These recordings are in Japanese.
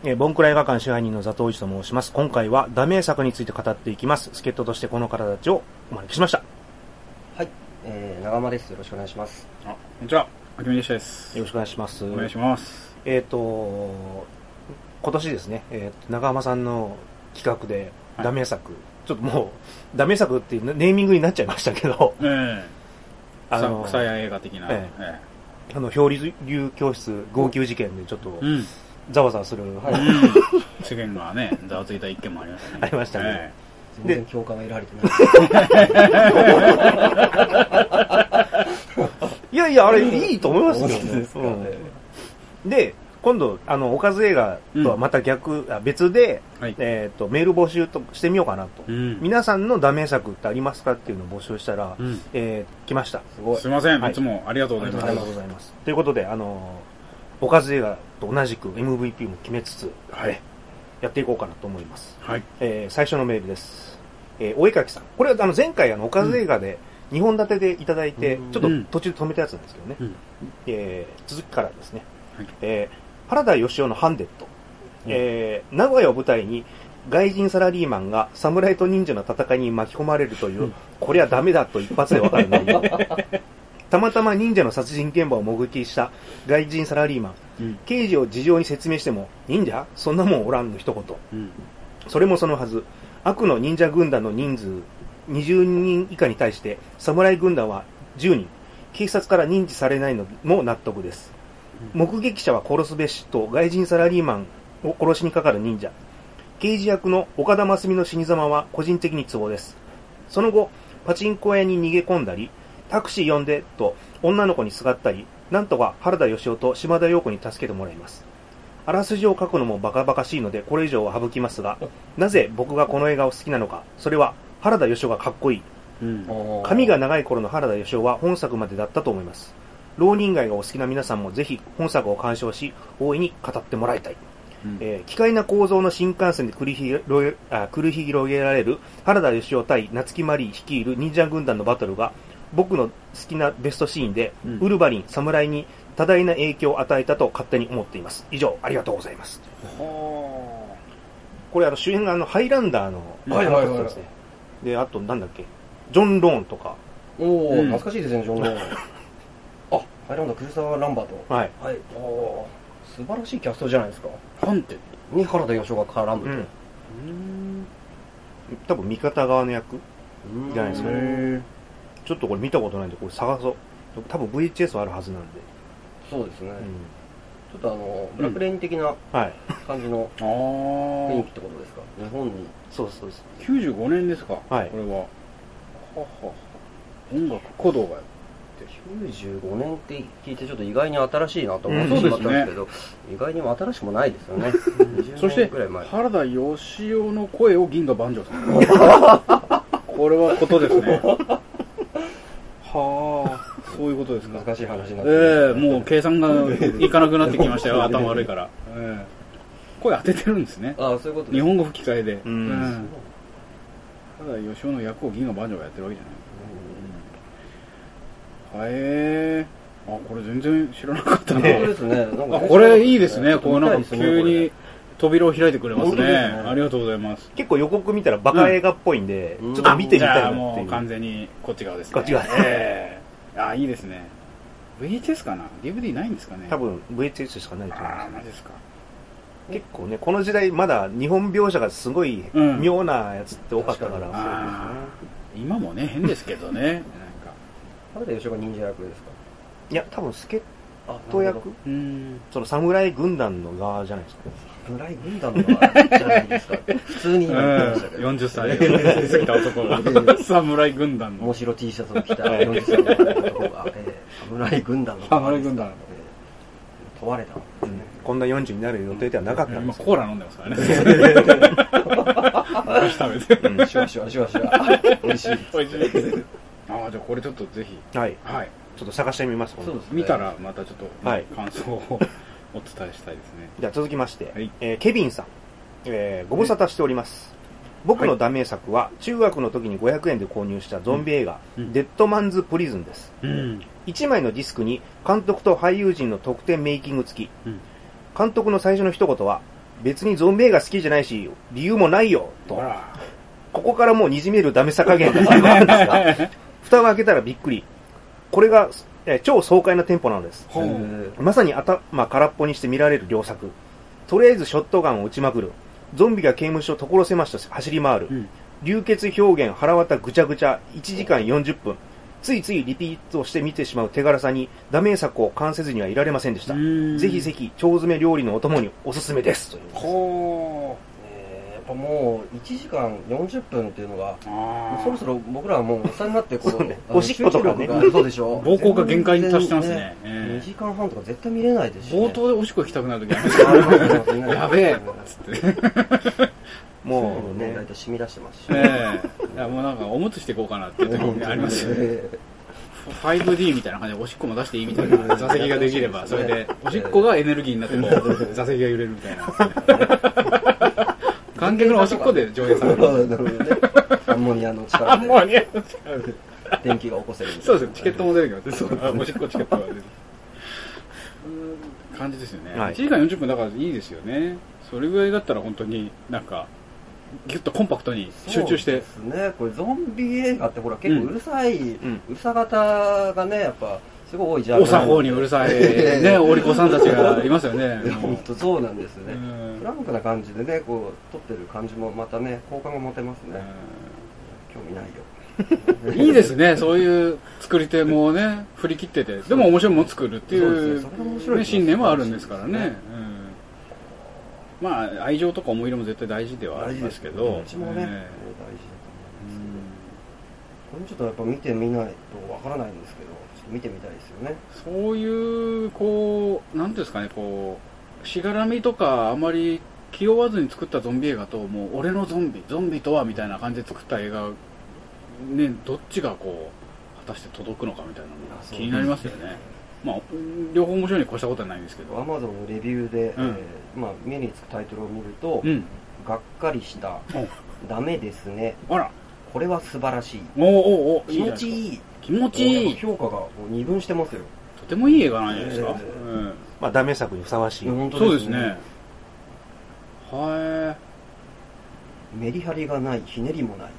ボンクラ映画館支配人の佐藤一と申します。今回はダメ作について語っていきます。助っ人としてこの方たちをお招きしました。 はい、長間です。よろしくお願いします。 こんにちは、あきみでしたです。 よろしくお願いします。 お願いします。 今年ですね、長浜さんの企画でダメ作、ちょっともうダメ作っていうネーミングになっちゃいましたけど、 草屋映画的な、 漂流教室号泣事件でちょっと、ざわざわする、 世間がね、ざわついた一件もありましたね。 ありましたね。 全然共感が得られてない。 いやいや、あれいいと思いますよね。で、今度、おかず映画とはまた別で、メール募集としてみようかなと。皆さんのダメ作ってありますかっていうのを募集したら、来ました。 すいません、いつもありがとうございます。 ありがとうございます。ということで、おかず映画と同じく MVP も決めつつ、やっていこうかなと思います。最初のメールです。お絵かきさん。これは前回おかず映画で2本立てでいただいて、ちょっと途中で止めたやつなんですけどね。続きからですね。原田義雄のハンデッド。名古屋を舞台に外人サラリーマンが侍と忍者の戦いに巻き込まれるという、これはダメだと一発でわかる内容。たまたま忍者の殺人現場を目撃した外人サラリーマン、刑事を事情に説明しても、忍者そんなもんおらんの一言。それもそのはず、悪の忍者軍団の人数20人以下に対して侍軍団は10人、警察から認知されないのも納得です。目撃者は殺すべしと外人サラリーマンを殺しにかかる忍者、刑事役の岡田真澄の死に様は個人的にツボです。その後パチンコ屋に逃げ込んだり、タクシー呼んでと女の子にすがったり、なんとか原田義雄と島田陽子に助けてもらいます。あらすじを書くのもバカバカしいのでこれ以上は省きますが、なぜ僕がこの映画を好きなのか、それは原田義雄がかっこいい。髪が長い頃の原田義雄は本作までだったと思います。浪人街がお好きな皆さんもぜひ本作を鑑賞し、大いに語ってもらいたい。奇怪な構造の新幹線で繰り広げられる原田義雄対夏木マリー率いる忍者軍団のバトルが僕の好きなベストシーンで、ウルヴァリン侍に多大な影響を与えたと勝手に思っています。以上、ありがとうございます。これ主演がハイランダーの方ですね。で、あとなんだっけ、ジョン・ローンとか。 懐かしいですね、ジョン・ローン。ハイランダー、クルサー・ランバート。素晴らしいキャストじゃないですか。 ハンテに原田義雄が絡むと。 多分味方側の役じゃないですかね。ちょっとこれ見たことないんでこれ探そう。多分 VHS はあるはずなんで。 そうですね。ちょっとブラックレイン的な感じの雰囲気ってことですか。日本に。 そうですそうです。 95年ですか。これは。音楽鼓動が。 95年って聞いてちょっと意外に新しいなと思ってしまったんですけど、意外にも新しくもないですよね。 そして原田義雄の声を銀河万丈さん。これはことですね。そういうことですか。 難しい話になってもう計算がいかなくなってきましたよ。頭悪いから。声当ててるんですね。 そういうことです。 日本語吹き替えで。原田義雄の役を銀河万丈がやってるわけじゃない。これ全然知らなかったね。これいいですね。こうなんか急に扉を開いてくれますね。ありがとうございます。 結構予告見たらバカ映画っぽいんで、ちょっと見てみたいなっていう。 もう完全にこっち側ですね。 こっち側。 いいですね。VHS かな ?DVD ないんですかね。 多分 VHS しかないと思います。 マジですか。 結構ね、この時代まだ日本描写がすごい妙なやつって多かったから。 今もね、変ですけどね。 原田義雄が忍者役ですか。 いや、多分助っ人役、その侍軍団の側じゃないですか。 侍軍団の側じゃないですか。普通に今言ってましたけど。 40歳過ぎた男が侍軍団の面白 T シャツを着た40歳の男が侍軍団の侍軍団問われたんですね。 こんな40になる予定ではなかったんです。 今コーラ飲んでますからね。食べて。 シュワシュワシュワシュワ。美味しい。 美味しい。じゃあこれちょっとぜひ。 ちょっと探してみます。 見たらまたちょっと感想をお伝えしたいですね。 じゃあ続きまして、ケビンさん、ご無沙汰しております。僕のダメ作は中学の時に500円で購入したゾンビ映画、デッドマンズプリズンです。1枚のディスクに監督と俳優陣の特典メイキング付き。監督の最初の一言は、 別にゾンビ映画好きじゃないし、理由もないよ、と。ここからもう滲めるダメさ加減があるんですが、蓋を開けたらびっくり。これが、超爽快なテンポなのです。まさに頭空っぽにして見られる良作。とりあえずショットガンを撃ちまくる。ゾンビが刑務所所狭しと走り回る。流血表現、腹渡ぐちゃぐちゃ、1時間40分。ついついリピートして見てしまう手軽さに、ダメ作を完せずにはいられませんでした。ぜひぜひ、腸詰め料理のお供におすすめです。というほー。やっぱもう、1時間40分っていうのが、そろそろ僕らはもうおっさんになってこう、 おしっことかね。 そうでしょ。 膀胱が限界に達してますね。 2時間半とか絶対見れないですし。 冒頭でおしっこ行きたくなるときある。やべえつって。 もうね、大体染み出してますし。 いやもうなんかおむつしていこうかなっていう時ありますよね。5D みたいな感じでおしっこも出していいみたいな座席ができれば、それでおしっこがエネルギーになってこう座席が揺れるみたいな。観客のおしっこで上映される。なるほどね。 アンモニアの力で。アンモニアの力で。電気が起こせる。 そうですね。チケットも出てきます。おしっこチケットが出てくる。感じですよね。1時間40分だからいいですよね。それぐらいだったら本当になんか、ギュッとコンパクトに集中して。そうですね。これゾンビ映画ってほら結構うるさい、うるさ型がね、やっぱすごい多いじゃん。 お作法にうるさいね、お利口さんたちがいますよね。 本当そうなんですね。フランクな感じでね、こう撮ってる感じもまたね、好感が持てますね。興味ないよ。いいですね、そういう作り手もね、振り切ってて、でも面白いもの作るっていう信念もあるんですからね。まあ愛情とか思い入れも絶対大事ではありますけど、 どっちもね、大事だと思いますけど、これちょっとやっぱ見てみないとわからないんですけど、ちょっと見てみたいですよね。 そういうこうなんていうんですかね、こうしがらみとかあまり気負わずに作ったゾンビ映画と、もう俺のゾンビとはみたいな感じで作った映画ね、どっちがこう果たして届くのかみたいなのが気になりますよね。まあ、両方面白いに越したことはないんですけど、 アマゾンのレビューで、まあ、目につくタイトルを見ると、がっかりした、ダメですね、 あら、 これは素晴らしい、気持ちいい、 気持ちいい、 評価が二分してますよ。 とてもいい映画なんじゃないですか。 まあ、ダメ作にふさわしい。 そうですね。はい。 メリハリがない、ひねりもない。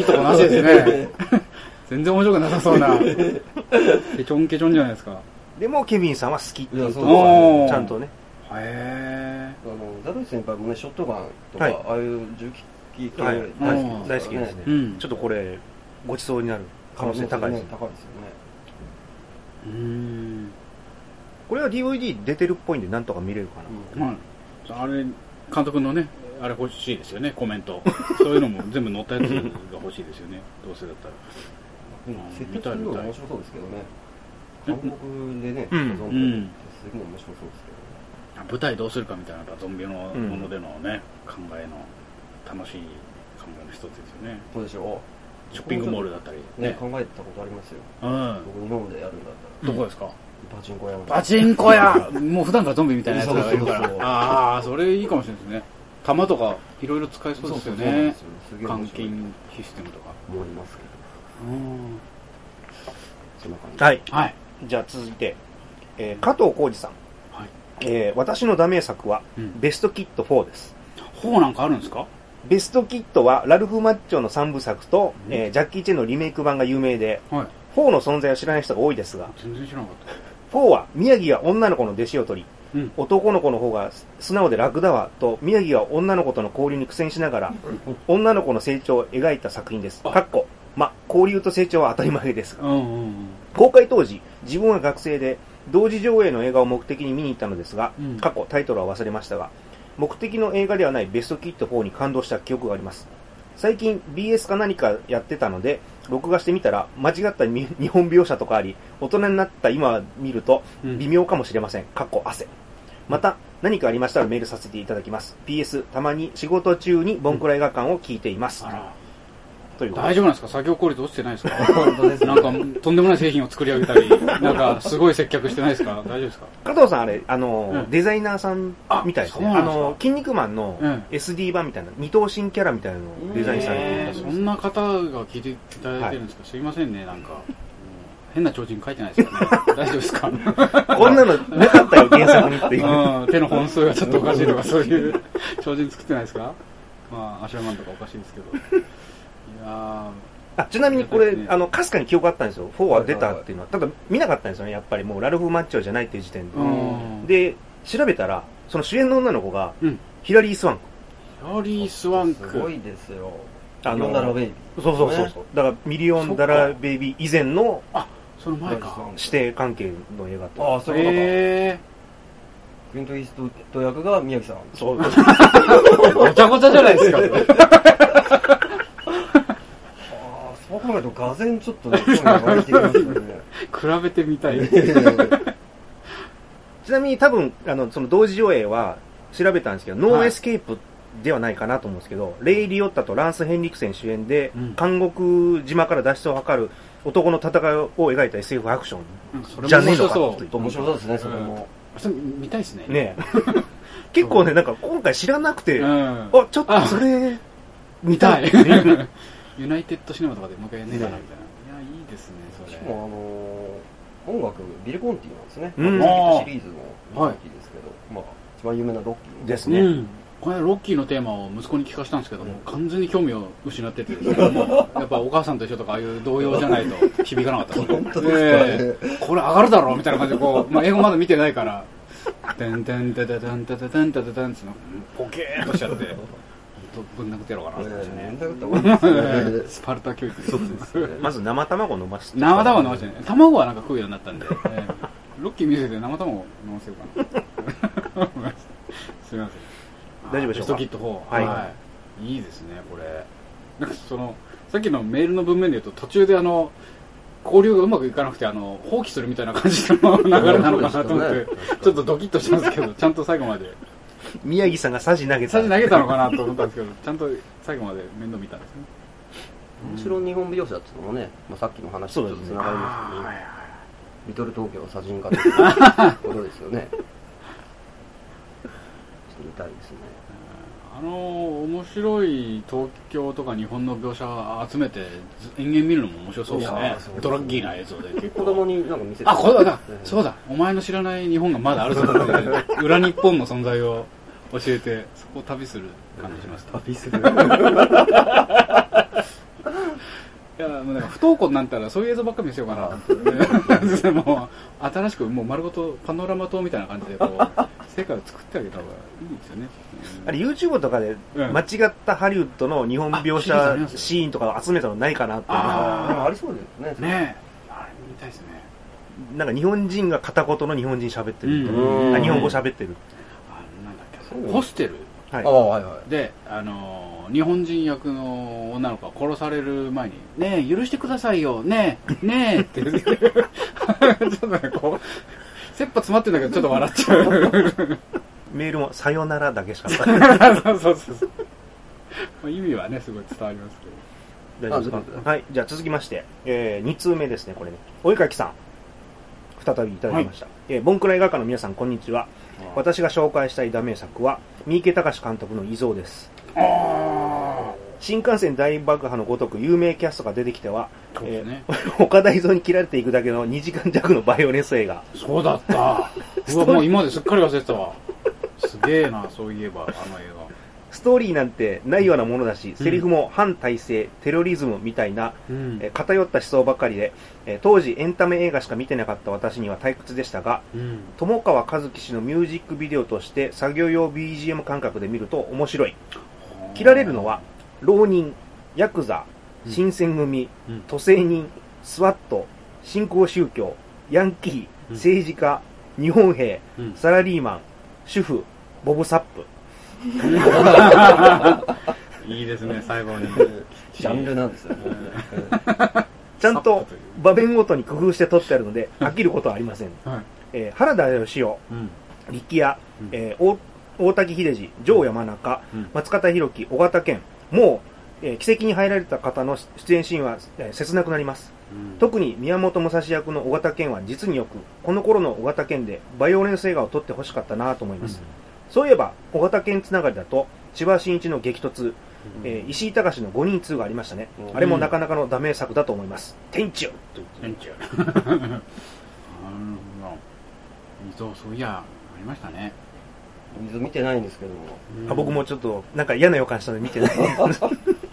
いいとこなしですね。全然面白くなさそうな。ケチョンケチョンじゃないですか。 でもケビンさんは好きっていうとちゃんとね。 ザルイ先輩もね、ショットガンとか、ああいう銃器系大好きですね。ちょっとこれごちそうになる可能性高いですね。 高いですよね。 これは DVD 出てるっぽいんでなんとか見れるかな。 あれ監督のね、あれ欲しいですよね、コメント。そういうのも全部載ったやつが欲しいですよね、どうせだったら。 設定するの面白そうですけどね。韓国でね、ゾンビってすごい面白そうですけど。 舞台どうするかみたいなゾンビのものでのね、考えの楽しい考えの一つですよね。 そうでしょう。ショッピングモールだったりね。考えたことありますよ。僕日本でやるんだったら。どこですか？ パチンコ屋。 パチンコ屋もう普段からゾンビみたいなやつがいるから。ああ、それいいかもしれないですね。弾とかいろいろ使えそうですよね。換金システムとか。 思いますけど。 そんな感じ。はい。じゃあ続いて、加藤浩次さん。私のダメ作は、ベストキット4です。 4なんかあるんですか？ ベストキットはラルフ・マッチョの3部作と、ジャッキー・チェンのリメイク版が有名で、4の存在を知らない人が多いですが、 全然知らなかった。 4は宮城が女の子の弟子を取り、男の子の方が素直で楽だわと宮城が女の子との交流に苦戦しながら、女の子の成長を描いた作品です。交流と成長は当たり前ですが、公開当時、自分は学生で同時上映の映画を目的に見に行ったのですが、タイトルは忘れましたが、目的の映画ではないベストキット4に感動した記憶があります。最近 BS か何かやってたので、録画してみたら間違った日本描写とかあり、大人になった今見ると微妙かもしれません。汗。また、何かありましたらメールさせていただきます。PS、たまに仕事中にボンクラ映画館を聞いています。 大丈夫なんですか？作業効率落ちてないですか？本当です。なんかとんでもない製品を作り上げたり、なんかすごい接客してないですか？大丈夫ですか？ 加藤さんあれデザイナーさんみたいですね。筋肉マンの SD 版みたいな二頭身キャラみたいなのをデザインされてる。 そんな方が聞いていただいてるんですか？すいませんね、なんか。 変な超人書いてないですよね。大丈夫ですか？ こんなのなかったよ、原作にっていう。 手の本数がちょっとおかしいとか、そういう超人作ってないですか？まあ、アシュラマンとかおかしいですけど。いやちなみにこれ、かすかに記憶あったんですよ。4は出たっていうのは。ただ、見なかったんですよね、やっぱりもう、ラルフ・マッチョじゃないっていう時点で。で、調べたら、その主演の女の子が、ヒラリー・スワンク。 ヒラリー・スワンク。 すごいですよ。ミリオンダラーベイビー。そう。だから、ミリオンダラーベイビー以前の、 その前か。 指定関係の映画と。 そういうことか。クリント・イーストウッド役が宮城さん。 そう。ごちゃごちゃじゃないですか。 そう考えると、がぜんちょっとね、興味が湧いてきますよね。 比べてみたい。 ちなみに多分、その同時上映は調べたんですけど、ノーエスケープではないかなと思うんですけど、レイ・リオッタとランス・ヘンリクセン主演で、監獄島から脱出を図る男の戦いを描いた SF アクションじゃねえのかと。 面白そうですね、それも。 それ見たいですね。 ね結構ね、なんか今回知らなくて、ちょっとそれ、 見たい。ユナイテッドシネマとかでもう一回やんねえかなみたいな。いや、いいですね、それ。 しかも音楽、ビル・コンティなんですね。シリーズのビル・コンティですけど、まあ、一番有名なロッキーですね。 この間ロッキーのテーマを息子に聞かせたんですけども、完全に興味を失っててですね、やっぱお母さんと一緒とかああいう童謡じゃないと響かなかった本当ですか、 これ上がるだろみたいな感じでこう、まあ、英語まだ見てないから、てんてんてててんてててんてててんってポケーっとしちゃって、ぶん殴ってやろうかなってスパルタ教育です。 まず生卵飲ませて。 生卵飲ませてね。卵はなんか食うようになったんで、ロッキー見せて生卵飲ませようかな。すみません。 大丈夫でしょうか。 ベストキット4。はい。いいですね、これ。なんかさっきのメールの文面で言うと、途中で交流がうまくいかなくて、放棄するみたいな感じの流れなのかなと思って、ちょっとドキッとしたんですけど、ちゃんと最後まで。 宮城さんがサジ投げたのかなと思ったんですけど、ちゃんと最後まで面倒見たんですね。 面白い日本描写っていうのもね、まあ、さっきの話とちょっとつながりますけど、リトル東京サジン化ということですよね。見たいですね。 面白い東京とか日本の描写集めて延々見るのも面白そうですね。ドラッギーな映像で結構子供になんか見せて、 これだ、そうだ、お前の知らない日本がまだあるぞって裏日本の存在を教えてそこを旅する感じします。 旅するいや、もうなんか不登校になったらそういう映像ばっかり見せようかなってもう新しくもう丸ごとパノラマ島みたいな感じでこう世界を作ってあげた方がいいですよね。 あれ YouTube とかで間違ったハリウッドの日本描写シーンとかを集めたのないかなって。 ありそうですね。 ねえ、あれ見たいですね。 なんか日本人が片言の日本人喋ってる、日本語喋ってる。 なんだっけ、ホステルで日本人役の女の子が殺される前に「ねえ許してくださいよねえねえ」ってちょっとねこう切羽詰まってるんだけどちょっと笑っちゃう。 メールも「さよなら」だけしかない。 そう意味はねすごい伝わりますけど。大丈夫ですか。はい、じゃあ続きまして、2通目ですね。これね、お絵かきさん再びいただきました。ボンクラ映画館の皆さんこんにちは。私が紹介したいダメ作は三池崇監督の遺像です。新幹線大爆破のごとく有名キャストが出てきては、岡田伊蔵に切られていくだけの2時間弱のバイオレンス映画。 そうだった。うわ、もう今まですっかり忘れてたわ。すげえな、そういえばあの映画。 ストーリーなんてないようなものだし、セリフも反体制、テロリズムみたいな、偏った思想ばかりで、当時エンタメ映画しか見てなかった私には退屈でしたが、友川一樹氏のミュージックビデオとして作業用 BGM 感覚で見ると面白い。切られるのは浪人、ヤクザ、新選組、都政人、スワット、新興宗教、ヤンキー、政治家、日本兵、サラリーマン、主婦、ボブサップ。 いいですね、最後に。 ジャンルなんですよね。 ちゃんと場面ごとに工夫して撮ってあるので、飽きることはありません。原田義雄、力也、大滝秀治、城山中、松方弘樹、尾形健、もう、奇跡に入られた方の出演シーンは、切なくなります。特に宮本武蔵役の尾形健は実によく、この頃の尾形健でバイオレンス映画を撮ってほしかったなと思います。そういえば、尾形健つながりだと、千葉真一の激突、 石井隆の5人2がありましたね。あれもなかなかのダメ作だと思います。天中天中そういやありましたね。 水見てないんですけども、 僕もちょっとなんか嫌な予感したので見てないなんか、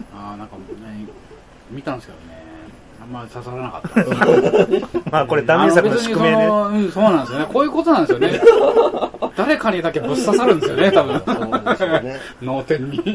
見たんですけどね、あんまり刺さらなかったまあこれダメ作の宿命ね。 そうなんですよね。こういうことなんですよね。誰かにだけぶっ刺さるんですよね、多分。そうですよね。脳天に。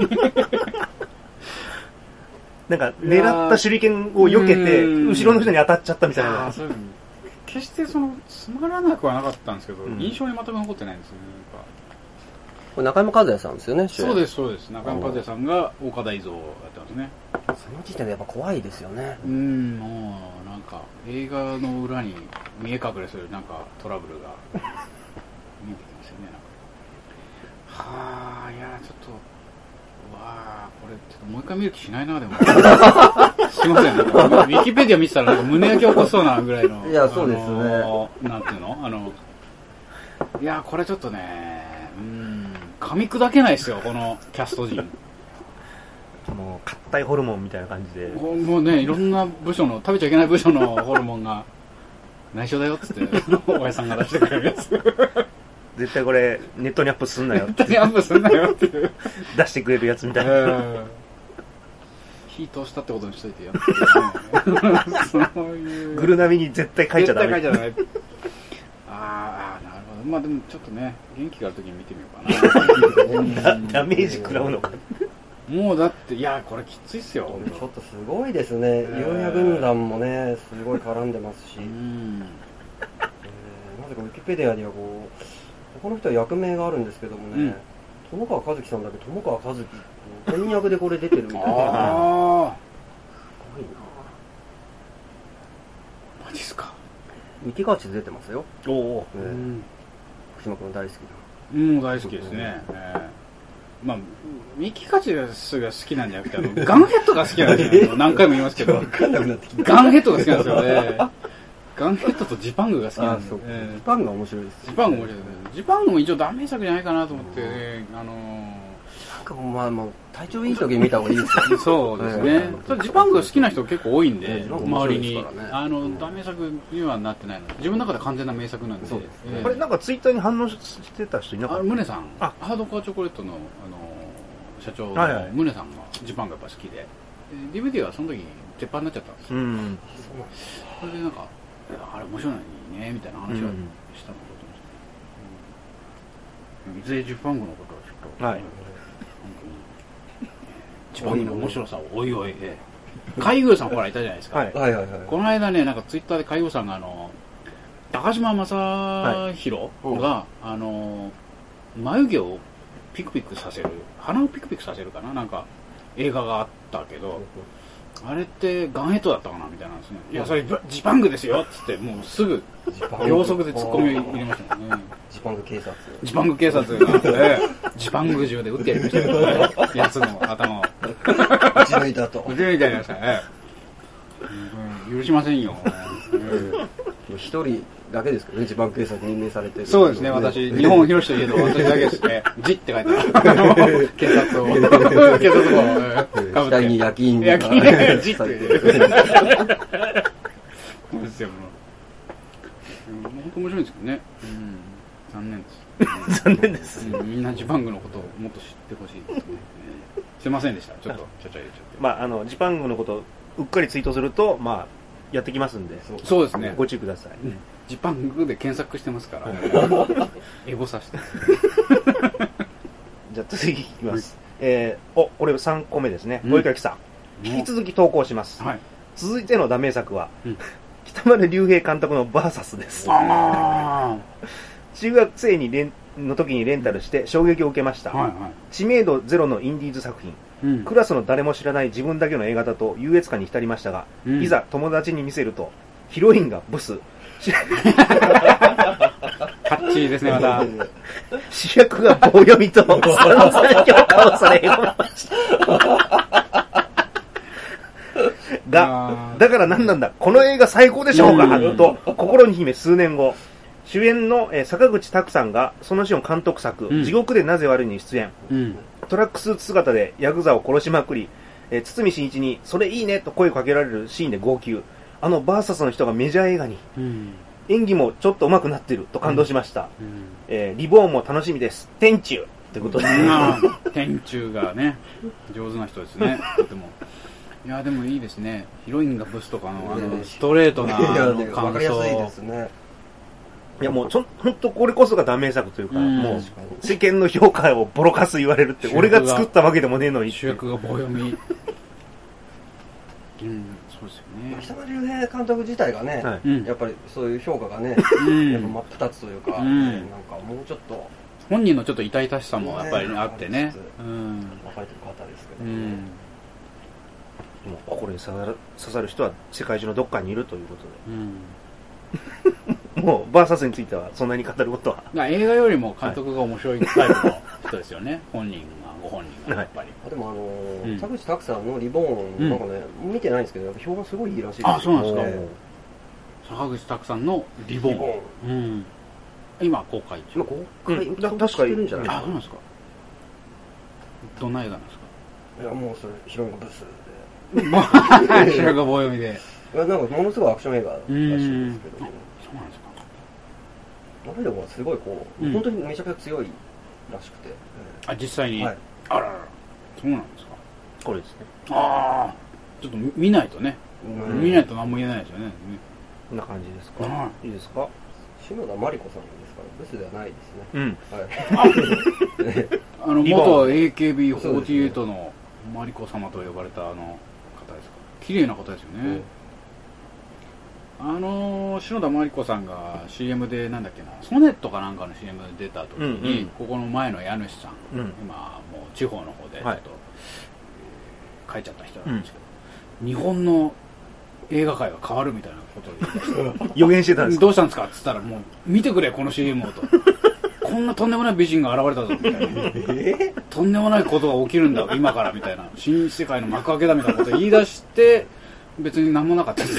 なんか狙った手裏剣を避けて後ろの人に当たっちゃったみたいな。 決してつまらなくはなかったんですけど、印象に全く残ってないんですよね。 これ中山和也さんですよね。 そうですそうです。中山和也さんが岡田伊蔵をやってますね。 その時点でやっぱ怖いですよね。 もうなんか映画の裏に見え隠れするなんかトラブルが見えてきますよね。いやちょっとこれちょっともう一回見る気しないなでも。すいません、ね。ウィキペディア見てたらなんか胸焼け起こしそうなぐらいの。 いやそうですね。 なんていうのいやこれちょっとね。噛み砕けないですよ、このキャスト陣。 もう、硬いホルモンみたいな感じで。 もうね、いろんな部署の、食べちゃいけない部署のホルモンが、内緒だよっつって、おやさんが出してくれるやつ。 絶対これ、ネットにアップすんなよって。ネットにアップすんなよっていう。 出してくれるやつみたいな。 火通したってことにしといてやってそういう。 グルナビに絶対書いちゃダメ。 絶対書いちゃダメ。なるほど。まあでもちょっとね、元気があるときに見てみようかな。 ダメージ食らうのか。 もうだって、いや、これきついっすよ。 ちょっとすごいですね。ユーヤ軍団もね、すごい絡んでますし。なぜかウィキペディアにはこの人は役名があるんですけどもね、友川一樹さんだけ友川一樹、本役でこれ出てるみたいな。すごいな。 マジっすか。 ミキガチで出てますよ。 おお。 福島君大好きな。大好きですね。まあ、ミキカチが好きなんじゃなくて、ガンヘッドが好きなんですよ。何回も言いますけど。ガンヘッドが好きなんですよね。ガンヘッドとジパングが好きなんですよ。 ジパングが面白いです。 ジパング面白いですね。ジパングも一応ダメ作じゃないかなと思ってね、 まあ体調いい時に見た方がいいですよ。 そうですね。ジパングが好きな人結構多いんで、周りに。ダメ作にはなってないので、自分の中で完全な名作なんで。 これなんかツイッターに反応してた人いなかった？ ムネさん。ハードコアチョコレートの、社長のムネさんがジパングやっぱ好きで、DVD はその時鉄板になっちゃったんですよ。それでなんか、あれ面白いね、みたいな話はしたのことですね。いずれジパングのことはちょっと、ジパングの面白さをおいおい、海軍さんほらいたじゃないですか。この間ね、なんかツイッターで海軍さんが高島正宏が、眉毛をピクピクさせる、鼻をピクピクさせるかな、なんか映画があったけど、あれってガンヘッドだったかなみたいなんですね。いや、それジパングですよっつって、もうすぐ秒速で突っ込みを入れましたね。 ジパング警察。 ジパング警察が、ジパング銃で撃ってやりましたけどね、やつの頭を。 撃ち抜いたと。 撃ち抜いてやりましたね。許しませんよ。 一人だけですけどね、ジパング警察に任命されてる。 そうですね、私、日本広しといえど、私だけですね。ジって書いてある。警察を。警察を。 額に夜勤が。 夜勤ジって。そうですよ、もう。本当面白いんですけどね。残念です。 残念です。 みんなジパングのことをもっと知ってほしいですね。すいませんでした。ちょっと、ちゃちゃ入れちゃって。 まあ、ジパングのことをうっかりツイートすると、まあ、やってきますんで。 そうですね。 ご注意ください。 ジパングで検索してますから。エゴさして。 じゃあ次いきます。これ3個目ですね。及垣さん。引き続き投稿します。続いてのダメ作は、北丸竜兵監督のバーサスです。中学生の時にレンタルして衝撃を受けました。知名度ゼロのインディーズ作品。クラスの誰も知らない自分だけの映画だと優越感に浸りましたが、いざ友達に見せると、ヒロインがブス。 キャッチーですね、また。 主役が棒読みと散々評価をされました。だから何なんだ、この映画最高でしょうかと、心に秘め数年後、 主演の、坂口拓さんがそのシーンを監督作、地獄でなぜ悪いに出演、トラックスーツ姿でヤクザを殺しまくり、堤真一にそれいいねと声をかけられるシーンで号泣。バーサスの人がメジャー映画に、演技もちょっと上手くなってると感動しました。リボーンも楽しみです。天中ということで。 天中がね、上手な人ですね。とても。いやでもいいですね。ヒロインがブスとかのストレートな感想。 わかりやすいですね。 いやもう本当これこそが断名作というか、もう世間の評価をボロカス言われるって、俺が作ったわけでもねえのに。 主役が棒読み。そうですよね。 北村隆平監督自体がね、やっぱりそういう評価がね、やっぱ真っ二つというか、なんかもうちょっと本人のちょっと痛々しさもやっぱりあってね。 分かれてる方ですけど。 もう心に刺さる人は世界中のどっかにいるということで、もうバーサスについてはそんなに語ることは映画よりも監督が面白いタイプの人ですよね。ご本人がやっぱり。 でも坂口拓さんのリボーンなんかね、見てないんですけど、やっぱ評判すごいいいらしいです。 あ、そうなんですか。坂口拓さんのリボーン、今公開中。 確かしてるんじゃないですか。 あ、そうなんですか。どんな映画なんですか。 いやもうそれヒロインがブスで主役が棒読みで、 なんかものすごいアクション映画らしいんですけど、 そうなんですか。 中でもすごいこう、本当にめちゃくちゃ強いらしくて、 実際に、あらら、そうなんですか。 これですね。 ああ、ちょっと見ないとね、見ないと何も言えないですよね。 こんな感じですか。いいですか。 篠田麻里子さんですからブスではないですね。 元 AKB48 のマリコ様と呼ばれた方ですか。綺麗な方ですよね。篠田麻里子さんが CM でなんだっけな、ソネットかなんかの CM で出た時に、ここの前の家主さん、今もう地方の方でちょっと、帰っちゃった人なんですけど、日本の映画界が変わるみたいなことを予言してたんですか。 どうしたんですかって言ったら、もう見てくれこの CM をと。こんなとんでもない美人が現れたぞみたいな、とんでもないことが起きるんだ今からみたいな、新世界の幕開けだみたいなことを言い出して別に何もなかったです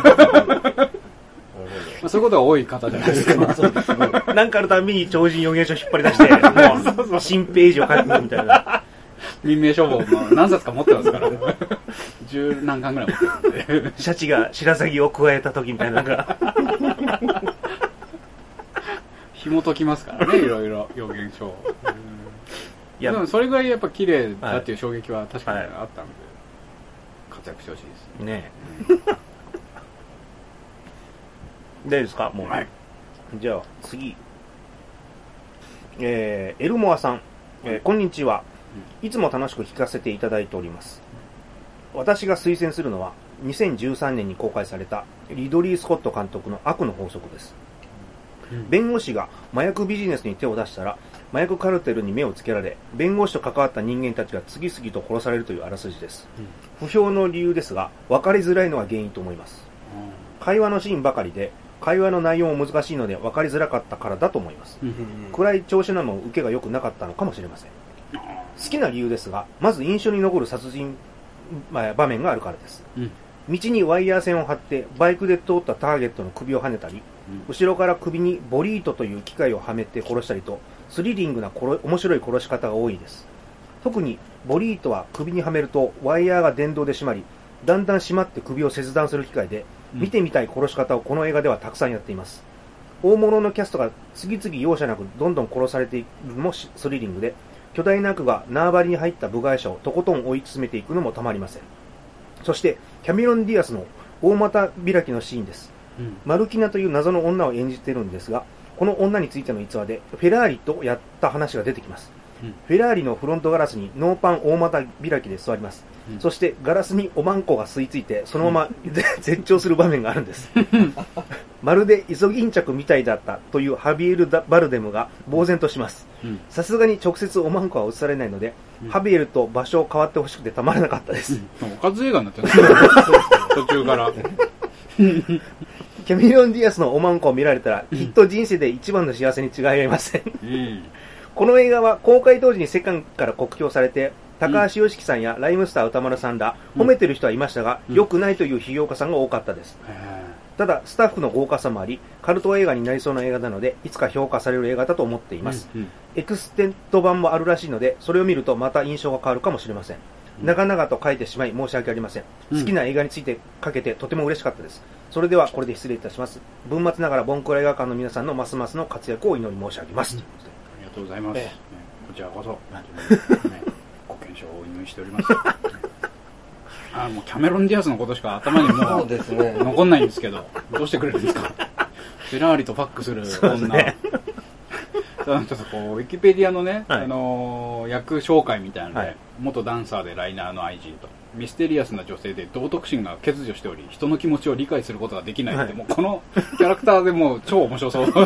そういうことが多い方じゃないですか。 なんかあるたびに超人予言書引っ張り出して新ページを書くみたいな。 民命書房も何冊か持ってますからね。10何巻ぐらい持ってるんで。 シャチが白鷺を加えた時みたいなのが紐解きますからね、いろいろ予言書。でもそれぐらいやっぱ綺麗だっていう衝撃は確かにあったんで、活躍してほしいですね。 大丈夫ですかもう、じゃあ次、エルモアさん、こんにちは。いつも楽しく聞かせていただいております。私が推薦するのは2013年に公開されたリドリー・スコット監督の悪の法則です。弁護士が麻薬ビジネスに手を出したら麻薬カルテルに目をつけられ、弁護士と関わった人間たちが次々と殺されるというあらすじです。不評の理由ですが、分かりづらいのが原因と思います。会話のシーンばかりで会話の内容も難しいので分かりづらかったからだと思います。暗い調子なのも受けが良くなかったのかもしれません。好きな理由ですが、まず印象に残る殺人場面があるからです。道にワイヤー線を張ってバイクで通ったターゲットの首をはねたり、後ろから首にボリートという機械をはめて殺したりと、スリリングな面白い殺し方が多いです。特にボリートは首にはめるとワイヤーが電動で締まり、だんだん締まって首を切断する機械で、見てみたい殺し方をこの映画ではたくさんやっています。大物のキャストが次々容赦なくどんどん殺されているのもスリリングで、巨大な悪が縄張りに入った部外者をとことん追い詰めていくのもたまりません。そしてキャメロン・ディアスの大股開きのシーンです。マルキナという謎の女を演じているんですが、この女についての逸話でフェラーリとやった話が出てきます。フェラーリのフロントガラスにノーパン大股開きで座ります。そしてガラスにおまんこが吸い付いてそのまま絶頂する場面があるんです。まるでイソギンチャクみたいだったというハビエル・バルデムが呆然とします。さすがに直接おまんこは映されないので、ハビエルと場所を変わってほしくてたまらなかったです。 おかず映画になってる途中からキャメロン・ディアスのおまんこを見られたら、きっと人生で一番の幸せに違いありません。この映画は公開当時に世間から酷評されて、高橋良樹さんやライムスター歌丸さんら褒めてる人はいましたが、良くないという批評家さんが多かったです。 ただスタッフの豪華さもありカルト映画になりそうな映画なのでいつか評価される映画だと思っています、エクステンド版もあるらしいのでそれを見るとまた印象が変わるかもしれません。長々と書いてしまい申し訳ありません。好きな映画について書けてとても嬉しかったです。それではこれで失礼いたします。文末ながらボンクラ映画館の皆さんのますますの活躍をお祈り申し上げます、 ありがとうございます、こちらこそ、ご健勝をお祈りしておりますもうキャメロン・ディアスのことしか頭にもう残んないんですけど、どうしてくれるんですか。フェラーリとファックする女、ちょっとこうウィキペディアのね、役紹介みたいなので、元ダンサーでライナーの愛人とミステリアスな女性で道徳心が欠如しており人の気持ちを理解することができないって、もうこのキャラクターでもう超面白そう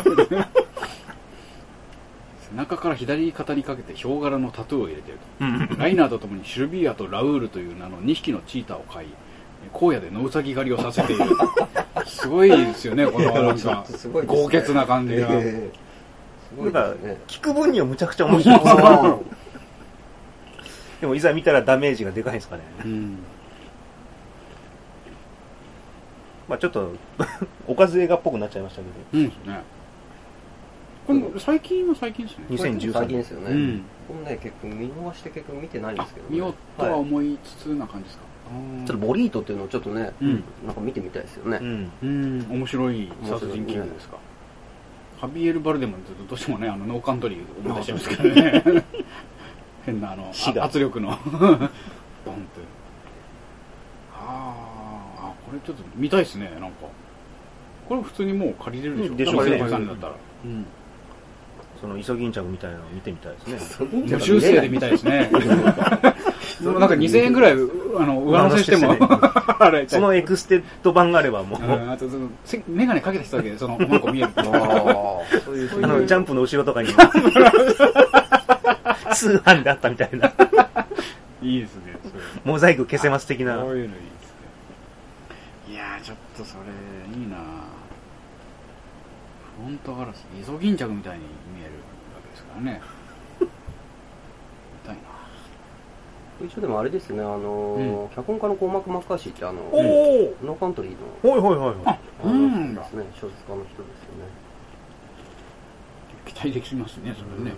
背中から左肩にかけてヒョウ柄のタトゥーを入れているとライナーとともにシルビアとラウールという名の2匹のチーターを飼い荒野で野ウサギ狩りをさせているすごいですよね、このなんか豪傑な感じが、 なんか聞く分にはむちゃくちゃ面白いですでもいざ見たらダメージがでかいんですかね、まあちょっとおかず映画っぽくなっちゃいましたけど、 これ最近ですね。 2013 最近ですよね、このね結構見逃して結構見てないんですけど、 見ようとは思いつつな感じですか。 ちょっとボリートっていうのをちょっとね、なんか見てみたいですよね。 面白い殺人鬼ですか。ハビエル・バルデムってどうしてもねノーカントリー思い出しちゃいますけどね変な圧力のボンってこれちょっと見たいですね。なんかこれ普通にもう借りれるでしょ。 でしょうね。 だったらそのイソギンチャクみたいなのを見てみたいですね。 無修正で見たいですね。なんか2000円ぐらい上乗せしてもあれそのエクステッド版があればもうあとメガネかけた人だけでそのもう一個見えるそういうジャンプの後ろとかに通販であったみたいないいですね。 モザイク消せます的な。 そういうのいいですね。いやーちょっとそれいいな。フロントガラスイソギンチャクみたいに見えるわけですからね。見たいな。 一応でもあれですね、脚本家のコーマック・マッカーシーってノーカントリーのはいはいはいですね、小説家の人ですよね。 期待できますね、それね。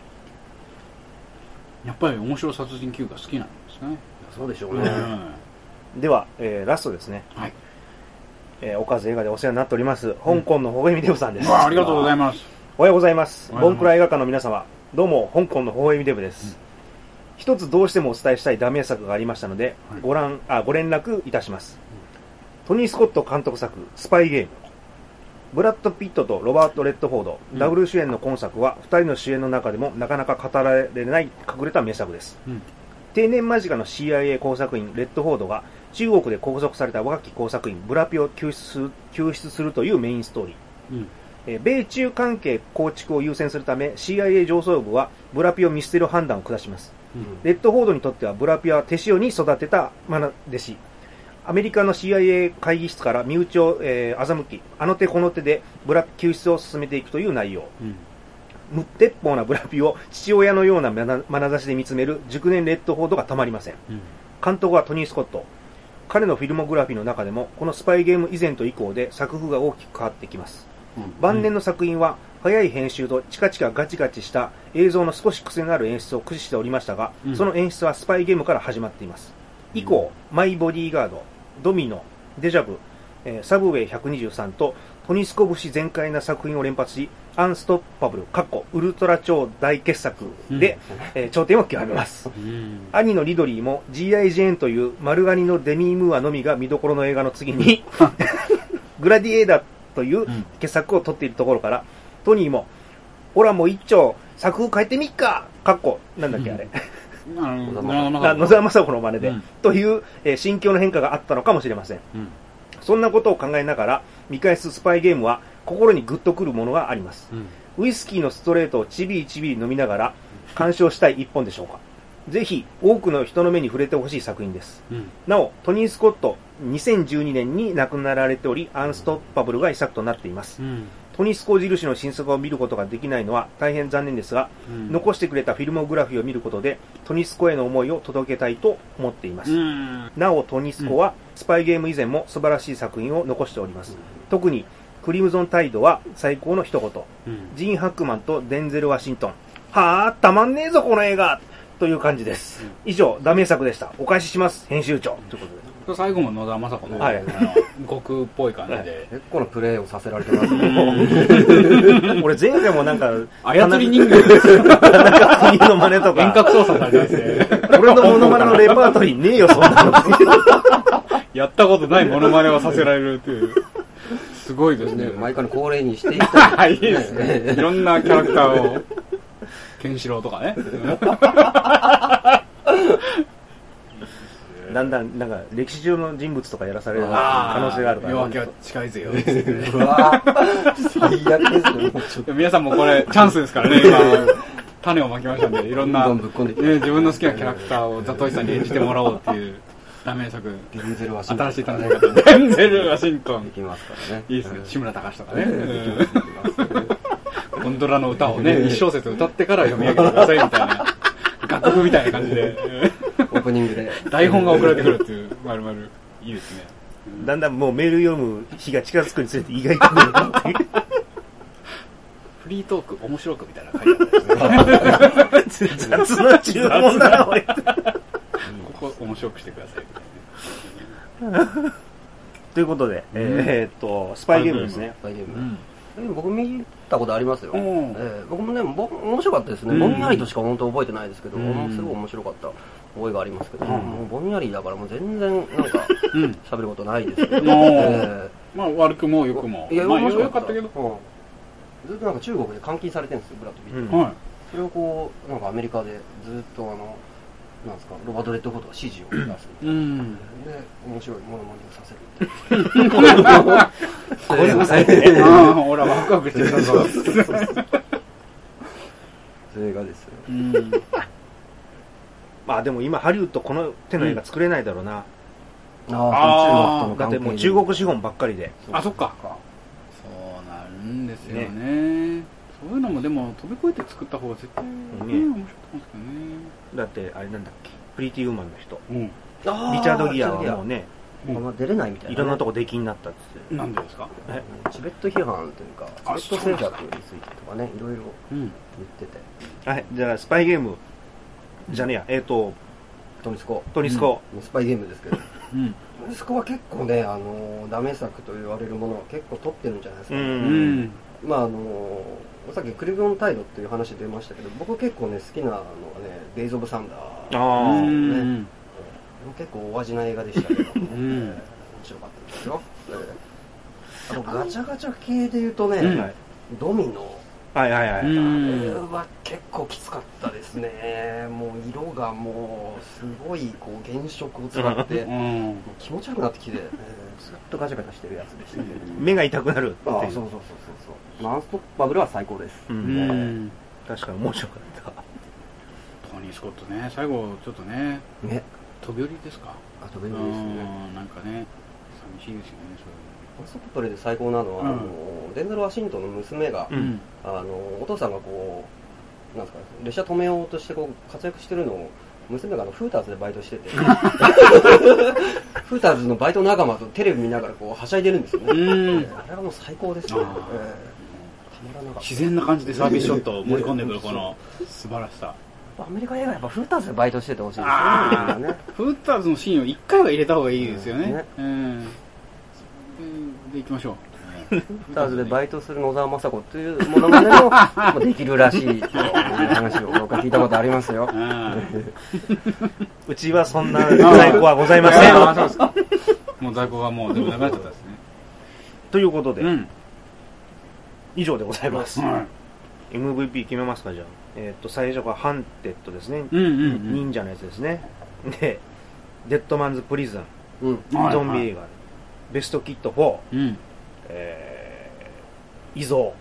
やっぱり面白殺人鬼が好きなんですね。 そうでしょうね。 では、ラストですね。 はい。 おかず映画でお世話になっております香港のほほえみデブさんです。 ありがとうございます。 おはようございます。ボンクラ映画館の皆様、どうも香港のほほえみデブです。一つどうしてもお伝えしたいダメ作がありましたので、ご連絡いたします。トニー・スコット監督作スパイゲーム。ブラッド・ピットとロバート・レッドフォード、ダブル主演の今作は2人の主演の中でもなかなか語られない隠れた名作です。定年間近の CIA 工作員レッドフォードが中国で拘束された若き工作員ブラピを救出するというメインストーリー。米中関係構築を優先するため CIA 上層部はブラピを見捨てる判断を下します。レッドフォードにとってはブラピは手塩に育てた愛弟子。アメリカの CIA 会議室から身内を、欺き、あの手この手でブラピ救出を進めていくという内容。無鉄砲なブラピを父親のような眼差しで見つめる熟年レッドフォードがたまりません。監督はトニー・スコット。彼のフィルモグラフィーの中でもこのスパイゲーム以前と以降で作風が大きく変わってきます。晩年の作品は早い編集とチカチカガチガチした映像の少し癖のある演出を駆使しておりましたが、その演出はスパイゲームから始まっています。以降、マイボディーガード、ドミノ、デジャブ、サブウェイ123とトニスコ節全開な作品を連発し、アンストッパブル、ウルトラ超大傑作で、頂点を極めます。兄のリドリーも G.I. ジェーンという丸ガニのデミー・ムーアのみが見どころの映画の次にグラディエーダーという傑作を撮っているところから、トニーもオラも一丁作風変えてみっかなんだっけあれ野沢雅子の真似で、という、心境の変化があったのかもしれません。そんなことを考えながら見返すスパイゲームは心にグッとくるものがあります。ウイスキーのストレートをちびりちびり飲みながら鑑賞したい一本でしょうか。ぜひ多くの人の目に触れてほしい作品です。なおトニー・スコット2012年に亡くなられており、アンストッパブルが遺作となっています。 トニスコ印の新作を見ることができないのは大変残念ですが、残してくれたフィルモグラフィーを見ることでトニスコへの思いを届けたいと思っています。なおトニスコはスパイゲーム以前も素晴らしい作品を残しております。特にクリムゾンタイドは最高の一言。ジーン・ハックマンとデンゼル・ワシントン。はあ、たまんねえぞこの映画という感じです。以上、ダメ作でした。お返しします、編集長。ということで。 最後も野田雅子の、極っぽい感じで、 結構なプレーをさせられてますね。 俺前回もなんか操り人形ですよ。 なんか国の真似とか遠隔操作されてますね。 俺のモノマネのレパートリーねえよそんなの。 やったことないモノマネをさせられるっていう。すごいですね。 毎回の恒例にしていきたい。 いいですね。いろんなキャラクターを。ケンシロウとかね。 だんだんなんか歴史上の人物とかやらされる可能性があるから、 夜明けは近いぜよ。 うわ最悪ですね。 皆さんもこれチャンスですからね。今種をまきましたんで、いろんな自分の好きなキャラクターをザトイさんに演じてもらおうっていうダメ作。 デンゼルワシントン。 新しい楽しみ方。デンゼルワシントン。 できますからね。 いいですね。志村隆とかね。ゴンドラの歌をね、一小節歌ってから読み上げてくださいみたいな。楽譜みたいな感じで。 オープニングで台本が送られてくるっていう、まるまるいいですね。 だんだんもうメール読む日が近づくにつれて意外とフリートーク面白くみたいな書いてあったんですね。 雑な注文だな、おい。 ここ面白くしてくださいみたいな。 ということで、スパイゲームですね。 スパイゲーム。僕見たことありますよ。僕もね、面白かったですね。ぼんやりとしか本当覚えてないですけど、すごい面白かった覚えがありますけど、もうぼんやりだからもう全然なんか喋ることないですけど。 まあ悪くも良くも。 いや、面白かったけど。 ずっとなんか中国で監禁されてるんですよ、ブラッド・ピット。それをこう、なんかアメリカでずっとなんですか、ロバート・レッドフォードが指示を出すみたいな。で、面白いモノマネをさせるみたいな。 これはされてね。 俺はワクワクしてるぞ。 そういう映画ですよ。 まあでも今ハリウッドこの手の映画作れないだろうな。だってもう中国資本ばっかりで。 あ、そっか。そうなるんですよね。そういうのもでも飛び越えて作った方が絶対面白いと思うんですけどね。 だってあれなんだっけ、プリティウーマンの人、 リチャード・ギアはもうね、 出れないみたいな。 いろんなとこ出禁になったっつって。 なんでですか？ チベット批判というか、チベット政策についてとかね、いろいろ言ってて。 はい、じゃあスパイゲームじゃねえや、 トニスコ。スパイゲームですけど。トニスコは結構ね、ダメ作と言われるものは結構撮ってるんじゃないですかね。まあさっきクリムゾンタイドっていう話出ましたけど、僕結構ね好きなのはね、デイズ・オブ・サンダー。結構お味な映画でしたけど、面白かったですよ。あとガチャガチャ系で言うとね、ドミノ。あれは結構きつかったですね。もう色がもうすごいこう原色を使って気持ち悪くなってきて、ずっとガチャガチャしてるやつでしたけど、 目が痛くなるって。 そう。ノンストップバブルは最高です。 確かに面白かった。 トニー・スコットね、最後ちょっとね、飛び降りですか？ 飛び降りですね。 なんかね、寂しいですよね。 ストップトレで最高なのは、デンゼル・ワシントンの娘が、お父さんがこう、なんですか、列車止めようとしてこう活躍してるのを、娘がフーターズでバイトしてて、フーターズのバイト仲間とテレビ見ながらこうはしゃいでるんですよね。あれはもう最高ですね。 自然な感じでサービスショットを盛り込んでくるこの素晴らしさ。 アメリカ映画やっぱフーターズでバイトしててほしいですね。 フーターズのシーンを1回は入れた方がいいですよね。で行きましょう。 フーターズでバイトする野沢雅子というものまでもできるらしいという話を僕は聞いたことありますよ。 うちはそんな在庫はございません。 もう在庫がもう全部なくなっちゃったですね。 ということで、以上でございます。MVP 決めますか、じゃあ。最初がハンテッドですね。忍者のやつですね。で、デッドマンズ・プリズン、ゾンビ映画、ベストキット4、遺贈、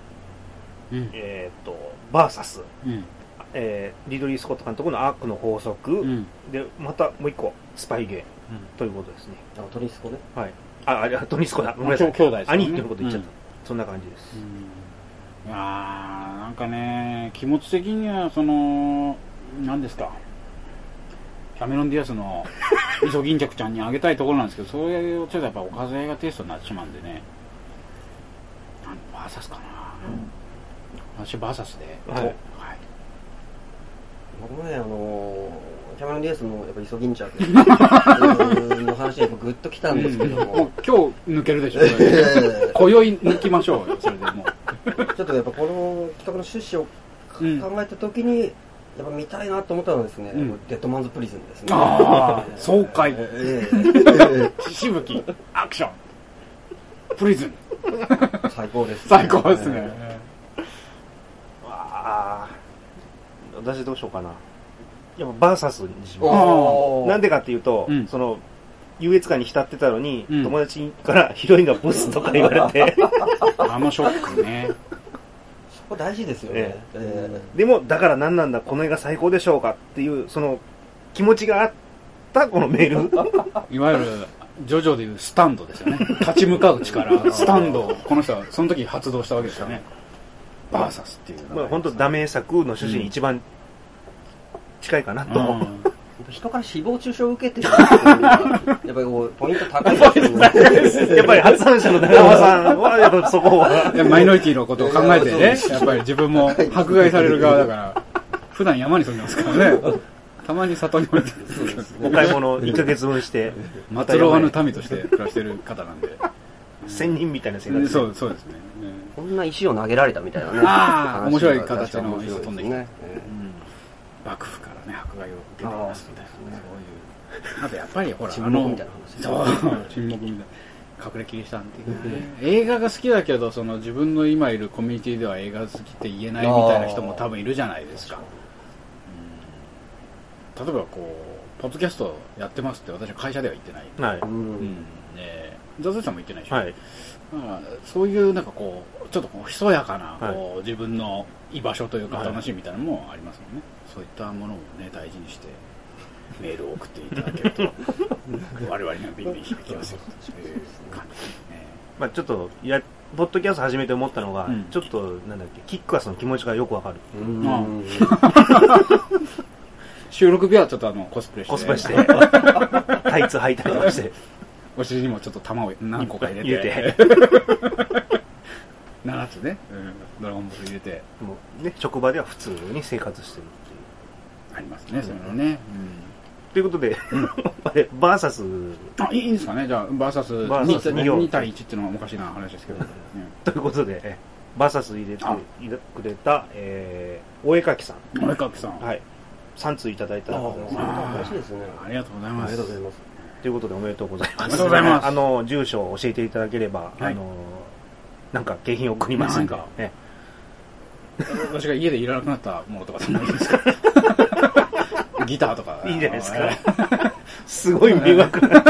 バーサス、リドリー・スコット監督のアークの法則、で、またもう一個、スパイゲーということですね。 トニスコね。 はい。トニスコだ。ごめんなさい。兄っていうこと言っちゃった。 そんな感じです。 いやー、なんかね、気持ち的には何ですか、キャメロン・ディアスのイソギンチャクちゃんにあげたいところなんですけど、それをちょっとやっぱおかず映画テイストになってしまうんでね、バーサスかな、私バーサスで、はい、はい、 僕もね、キャメロン・ディアスのやっぱイソギンチャクの話にグッときたんですけども、 もう今日抜けるでしょう、今宵抜きましょうよ、それでもうちょっとやっぱこの企画の趣旨を考えたときに、やっぱ見たいなと思ったのはですね、デッドマンズ・プリズンですね。 ああ、爽快。しぶき、アクション、プリズン。 最高です、 ね。最高ですね。 私どうしようかな。やっぱバーサスにします。なんでかっていうと、その、優越感に浸ってたのに、友達からヒロインがブスとか言われて。 ショックね。 これ大事ですよね。 でも、だから何なんだ、この映画最高でしょうかっていう、その、気持ちがあったこのメール。 いわゆる、ジョジョでいうスタンドですよね。立ち向かう力、スタンドを、この人はその時発動したわけですよね。バーサスっていう。 まあ本当ダメ作の趣旨に一番近いかなと。 人から誹謗中傷を受けてるやっぱりポイント高いですね。やっぱり発案者の長尾さんはやっぱそこはマイノリティのことを考えてね、やっぱり自分も迫害される側だから普段山に住んでますからね。たまに里に降りてる。 お買い物1ヶ月分して松浪派の民として暮らしてる方なんで、 仙人みたいな生活。 そうですね。 こんな石を投げられたみたいなね。 ああ、面白い形の石を飛んできて、幕府からね迫害を受けていますみたいな、そういう。あとやっぱりほら沈黙みたいな話。 そう、沈黙みたいな。隠れキリシタンっていうね。映画が好きだけど、その自分の今いるコミュニティでは映画好きって言えないみたいな人も多分いるじゃないですか。例えばこうポッドキャストやってますって私は会社では言ってない。はい。ザズさんも言ってないでしょ。はい。まあ、そういうなんかこうちょっとこうひそやかなこう、自分の居場所というか楽しみみたいなのもありますもんね。そういったものをね大事にしてメールを送っていただけると我々にはビンビン響きますよという感じですね。 まあちょっとポッドキャスト始めて思ったのが、ちょっとなんだっけキックアスの気持ちがよくわかる。 収録日はちょっとコスプレしてタイツ履いたりとかしてお尻にもちょっと玉を何個か入れて7つね、ドラゴンボール入れてもうね職場では普通に生活してるっていうありますね、そういうのね。 ということで、バーサスいいんですかね。じゃあバーサス2対1っていうのはおかしな話ですけどということでバーサス入れてくれたお絵かきさんはい3通いただいたので、 嬉しいですね。 ありがとうございます。 ということでおめでとうございます。 ありがとうございます。住所を教えていただければ、なんか景品を送りますんで。 私が家でいらなくなったものとかそんなにいいですか。ギターとか。 いいんじゃないですか。すごい迷惑な。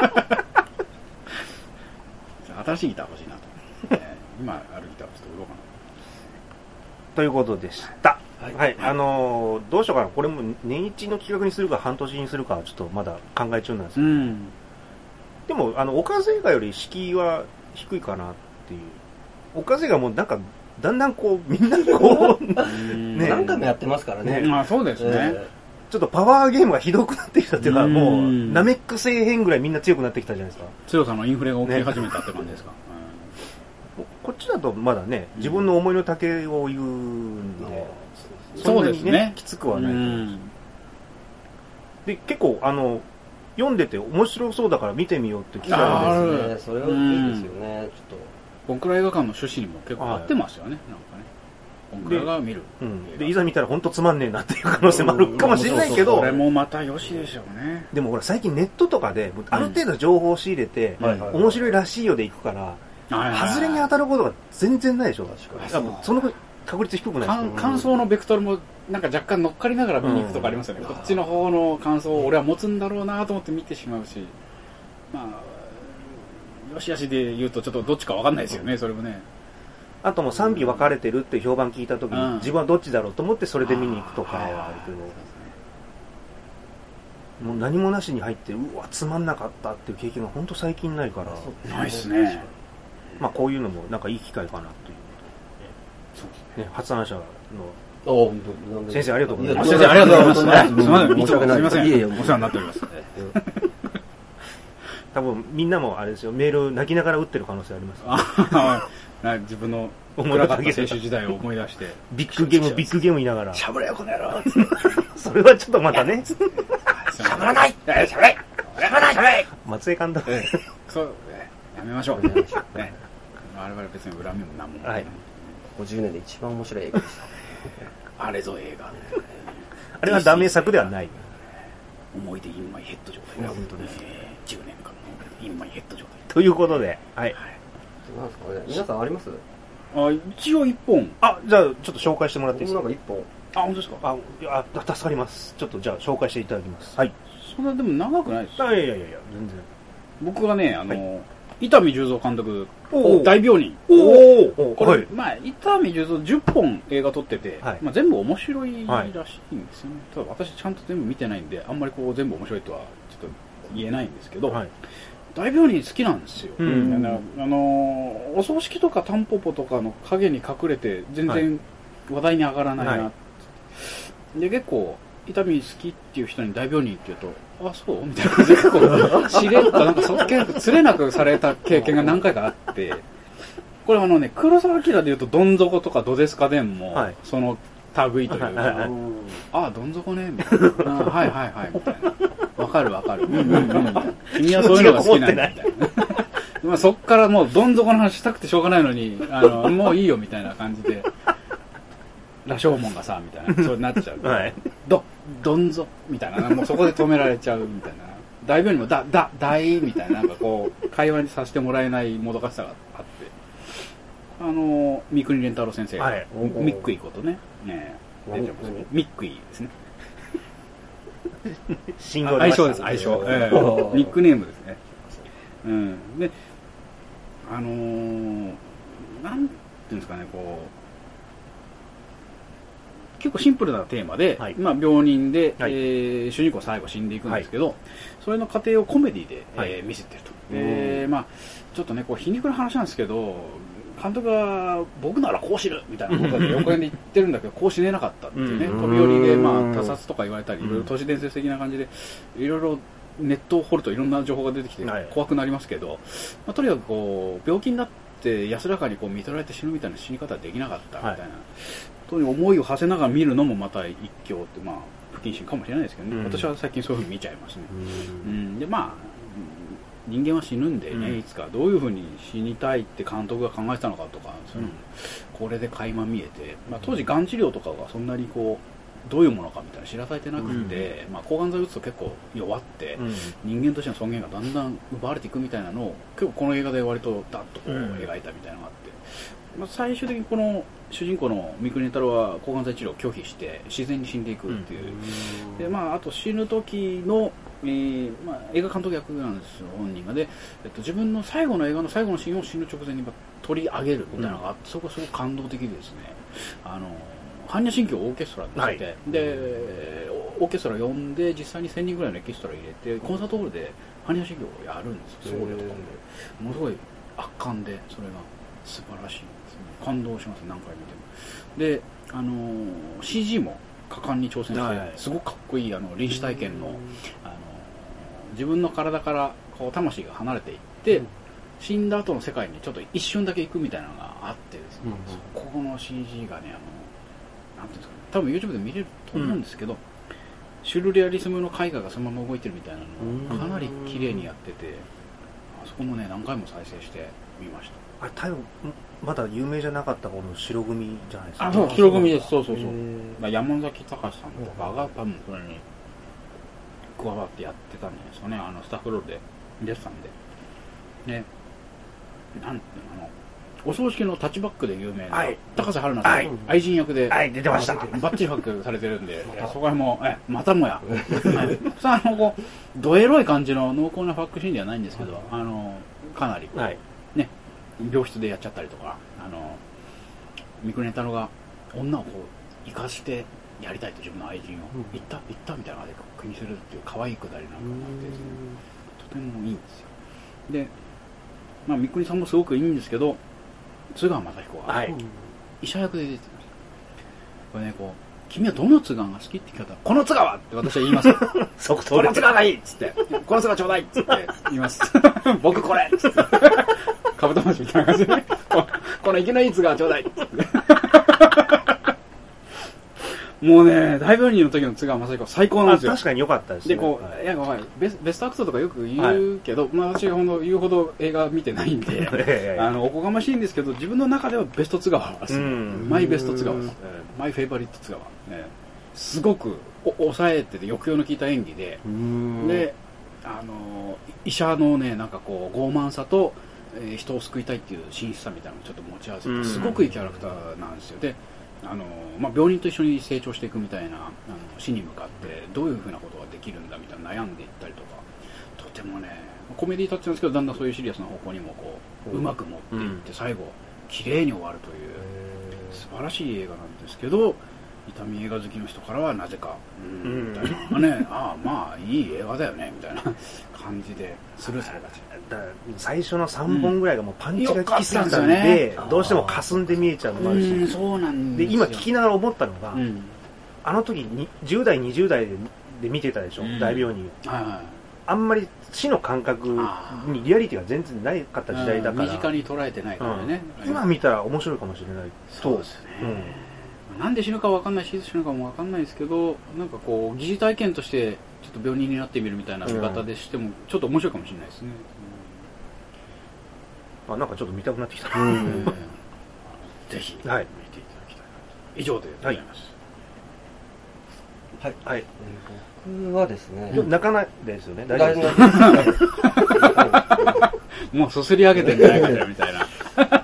新しいギター欲しいなと。今あるギターをちょっと売ろうかな。 ということでした。はい、どうしようかな。これも年一の企画にするか半年にするかはちょっとまだ考え中なんですけど、でもおかず映画より敷居は低いかなっていう。おかず映画もなんかだんだんこうみんなこうね何回もやってますからね。 まあそうですね。 ちょっとパワーゲームがひどくなってきたっていうか、もうナメック星編ぐらいみんな強くなってきたじゃないですか。 強さのインフレが起き始めたって感じですか。 こっちだとまだね自分の思いの丈を言うんで。 そうですね。 きつくはないと思います。で、結構、読んでて面白そうだから見てみようって聞いたんですね。 それはいいですよね。ちょっと。 ボンクラ映画館の趣旨にも結構合ってますよね。なんかね。ボンクラが見る。 で、いざ見たら本当つまんねえなっていう可能性もあるかもしれないけど。 それもまたよしでしょうね。 でもほら、最近ネットとかで、ある程度情報を仕入れて、面白いらしいよで行くから、外れに当たることが全然ないでしょ。確かに。その確率低くないですか。 感想のベクトルもなんか若干乗っかりながら見に行くとかありますよね。こっちの方の感想を俺は持つんだろうなと思って見てしまうし、まあよしあしで言うとちょっとどっちか分かんないですよね。それもね。 あともう賛否分かれてるって評判聞いた時に、自分はどっちだろうと思ってそれで見に行くとかはあるけど、もう何もなしに入ってうわつまんなかったっていう経験が本当最近ないから。 ないですね。 まあこういうのもなんかいい機会かなというそうですね。 発案者の先生ありがとうございます。 先生ありがとうございます。すみません、 申し訳ない。 すみません。 いえいえ、 お世話になっております。 多分みんなもあれですよ、メール泣きながら打ってる可能性あります、 自分の暗かった青春時代を思い出して。 ビッグゲーム言いながら。 しゃぶれよ、この野郎それはちょっとまたね。 しゃぶらないしゃぶれしゃぶらない松江監督。 そう、やめましょう。我々別に恨みも何もない。 50年で一番面白い映画でした。 あれぞ映画。 あれはダメ作ではない。 思い出インマイヘッド状態。本当ですね。10年間のインマイヘッド状態。 ということで、はい。 なんですかね。皆さんあります？ 一応1本。 じゃあちょっと紹介してもらっていいですか？ なんか1本。 本当ですか？ 助かります。ちょっとじゃあ紹介していただきます。はい。 そんなでも長くないです。 いや、全然。 僕がね、伊丹十三監督、大病人。これ、まあ、伊丹十三10本映画撮ってて、まあ全部面白いらしいんですよね。ただ私ちゃんと全部見てないんで、あんまりこう全部面白いとはちょっと言えないんですけど、大病人好きなんですよ。お葬式とかタンポポとかの影に隠れて全然話題に上がらないな。で、結構、伊丹好きっていう人に大病人って言うと、あ、そうみたいな感じで結構、しれっとなんか結構釣れなくされた経験が何回かあって、これ黒澤明で言うと、どん底とかどですかでんも、その類というか、あ、どん底ね、みたいな。はいはいはい、みたいな。わかるわかる。君はそういうのが好きなんだ、みたいな。まあそっからもうどん底の話したくてしょうがないのに、もういいよ、みたいな感じで。羅生門がさ、みたいな、そうなっちゃう。どんぞ、みたいな、もうそこで止められちゃう、みたいな。大病にも、大、みたいな、なんかこう、会話にさせてもらえないもどかしさがあって。三國連太郎先生が、ミックイことね、ミックイですね。相性です、相性。ニックネームですね。で、なんていうんですかね、こう、結構シンプルなテーマで、まあ病人で、主人公最後死んでいくんですけど、それの過程をコメディで、見せてると。で、まあちょっとね、こう皮肉な話なんですけど、監督が僕ならこう死ぬみたいなことで横で言ってるんだけど、こう死ねなかったっていうね、飛び降りでまあ他殺とか言われたり、いろいろ都市伝説的な感じで、いろいろネットを掘るといろんな情報が出てきて怖くなりますけど、まあとにかくこう病気になって安らかにこう見とられて死ぬみたいな死に方はできなかったみたいな。思いを馳せながら見るのもまた一興ってまあ不謹慎かもしれないですけどね、私は最近そういうふうに見ちゃいますね。でまあ人間は死ぬんでね、いつかどういうふうに死にたいって監督が考えてたのかとか、そういうのもこれで垣間見えて、まあ、当時がん治療とかがそんなにこうどういうものかみたいな知らされてなくて、まあ、抗がん剤打つと結構弱って、人間としての尊厳がだんだん奪われていくみたいなのを結構この映画で割とダッとこう描いたみたいなのがあって、まあ、最終的にこの主人公の三國連太郎は抗がん剤治療を拒否して自然に死んでいくっていう、で、まあ、あと死ぬ時の、まあ、映画監督役なんですよ本人がで、自分の最後の映画の最後のシーンを死ぬ直前に取り上げるみたいなのがあって、そこがすごく感動的でですね、般若心経をオーケストラでして、でオーケストラを呼んで実際に1000人ぐらいのエキストラを入れてコンサートホールで般若心経をやるんですよ、ソウルとかでものすごい圧巻で、それが素晴らしいんですね。感動します、何回見ても。で、CG も果敢に挑戦して、すごくかっこいい臨死体験の、自分の体からこう魂が離れていって、死んだ後の世界にちょっと一瞬だけ行くみたいなのがあってですね、ここの CG がね、なんていうんですかね、多分 YouTube で見れると思うんですけど、シュルレアリスムの絵画がそのまま動いてるみたいなのをかなり綺麗にやってて、あそこもね、何回も再生してみました。 あれ多分まだ有名じゃなかった頃の白組じゃないですか。 そう、白組です。そうそうそう。まあ、山崎隆さんとかが多分それに加わってやってたんじゃないですかね。スタッフロールで出てたんで。ね、なんていうの、お葬式のタッチバックで有名な高瀬春奈さん、愛人役で出てました。 バッチリ発表されてるんで、そこらもまたもや。さあこうドエロい感じの濃厚なファックシーンではないんですけど、かなりね。病室でやっちゃったりとか、三國連太郎が女をこう生かしてやりたいと自分の愛人を行ったみたいなので気にするっていう可愛いくだりなんかがあってですね、とてもいいんですよ。で、 まあ三國さんもすごくいいんですけど、津川雅彦は医者役で出てました。これね、こう君はどの津川が好きって聞かれたら、この津川って私は言います。 即答この津川がいいっつって、この津川ちょうだいっつって言います。僕これっつって。カブトムシみたいな感じで、この生きのいい津川ちょうだいっつって。もうね、大病人の時の津川雅彦最高なんですよ。 確かに良かったですね。 で、こう、いや、ベストアクトとかよく言うけど、まあ私が言うほど映画見てないんで、おこがましいんですけど、自分の中ではベスト津川です。マイベスト津川です。マイフェイバリット津川。すごく抑えてて抑揚の効いた演技で、で、医者のね、なんかこう、傲慢さと、人を救いたいっていう真摯さみたいなのをちょっと持ち合わせて、すごくいいキャラクターなんですよ。で、まあ、病人と一緒に成長していくみたいな死に向かってどういうふうなことができるんだみたいな悩んでいったりとか、とてもねコメディタッチなんですけど、だんだんそういうシリアスな方向にもこううまく持っていって最後綺麗に終わるという素晴らしい映画なんですけど、痛み映画好きの人からはなぜかみたいなね、ああまあいい映画だよねみたいな感じでスルーされがち。 最初の3本ぐらいがもうパンチが効きすぎたんで、どうしても霞んで見えちゃうのもあるし、 そうなんですよ。 で今聞きながら思ったのが、あの時に10代20代で見てたでしょ、大病人。あんまり死の感覚にリアリティが全然ないかった時代だから、 身近に捉えてないからね、 今見たら面白いかもしれない。 そうですね、なんで死ぬか分かんないし、いつ死ぬかも分かんないですけど、なんかこう疑似体験としてちょっと病人になってみるみたいな見方でしてもちょっと面白いかもしれないですね。 なんかちょっと見たくなってきた。 ぜひ見ていただきたい。以上でございます。 はい。僕はですね、 泣かないですよね。大丈夫です。 もうそすり上げてんじゃないかみたいな。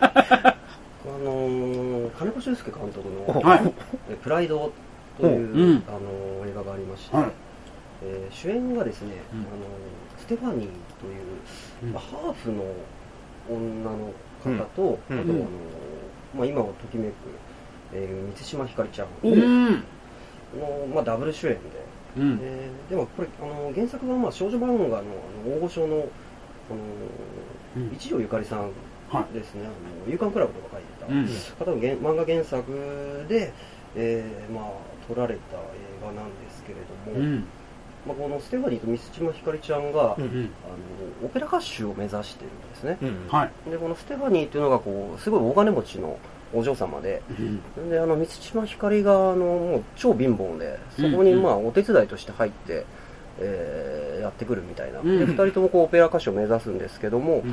金子俊介監督のプライドという映画がありまして、主演がですね、ステファニーというハーフの女の方と、あと今をときめく満島ひかりちゃんのダブル主演で、でもこれ原作は少女漫画の大御所の一条ゆかりさんですね、夕刊クラブとか書いてた方の漫画原作で撮られた映画なんですけれども、このステファニーと満島ひかりちゃんが、オペラ歌手を目指してるんですね。でこのステファニーっていうのがすごい大金持ちのお嬢様で、で満島ひかりがもう超貧乏で、そこにお手伝いとして入って、やってくるみたいな。で2人ともオペラ歌手を目指すんですけども、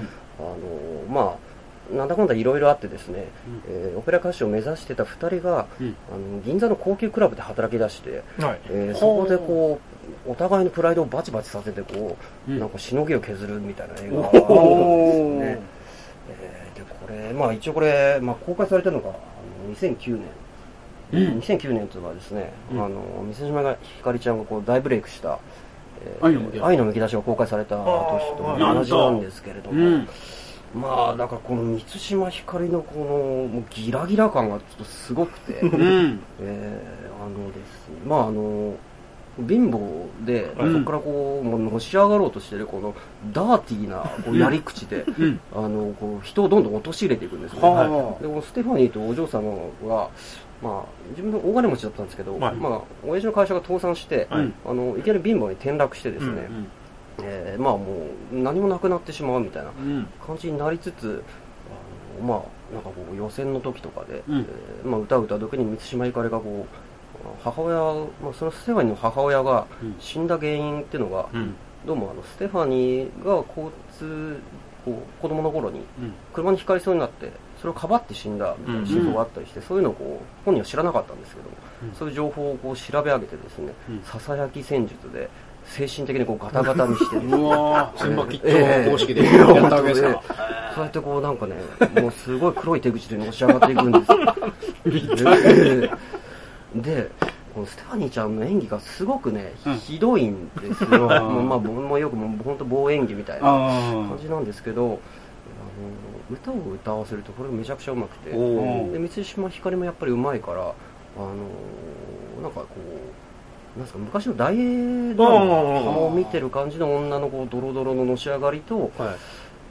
なんだかんだいろいろあってですね、オペラ歌手を目指してた2人が、銀座の高級クラブで働き出して、そこでお互いのプライドをバチバチさせてなんかしのぎを削るみたいな映画があるんですね。でこれ一応これ、公開されたのが2009年。2009年というのはですね、満島ひかりちゃんが大ブレイクした愛のむき出しが公開された年と同じなんですけれども、だからこの満島ひかりのもうギラギラ感がちょっとすごくて、ですね、貧乏で、そこからもうのし上がろうとしてるこのダーティーなやり口で、人をどんどん陥れていくんですね。でこのステファニーとお嬢様が自分の大金持ちだったんですけど、親父の会社が倒産して、いきなり貧乏に転落してですね、もう何もなくなってしまうみたいな感じになりつつ、なんか予選の時とかで、歌を歌う時に満島ひかりが母親、そのステファニーの母親が死んだ原因っていうのが、どうもステファニーが子供の頃に車にひかりそうになってそれをかばって死んだみたいな真相があったりして、そういうのを本人は知らなかったんですけど、そういう情報を調べ上げてですね、ささやき戦術で精神的にガタガタにしてうわー、千葉吉兆方式でやったわけですか。 そうやってなんかね、もうすごい黒い手口でのし上がっていくんですでこのステファニーちゃんの演技がすごくね、ひどいんですよ。もうよく本当棒演技みたいな感じなんですけど、歌を歌わせるとこれめちゃくちゃうまくて、で満島ひかりもやっぱりうまいから、なんかなんですか、昔の大映ドラマを見てる感じの女のドロドロののし上がりと、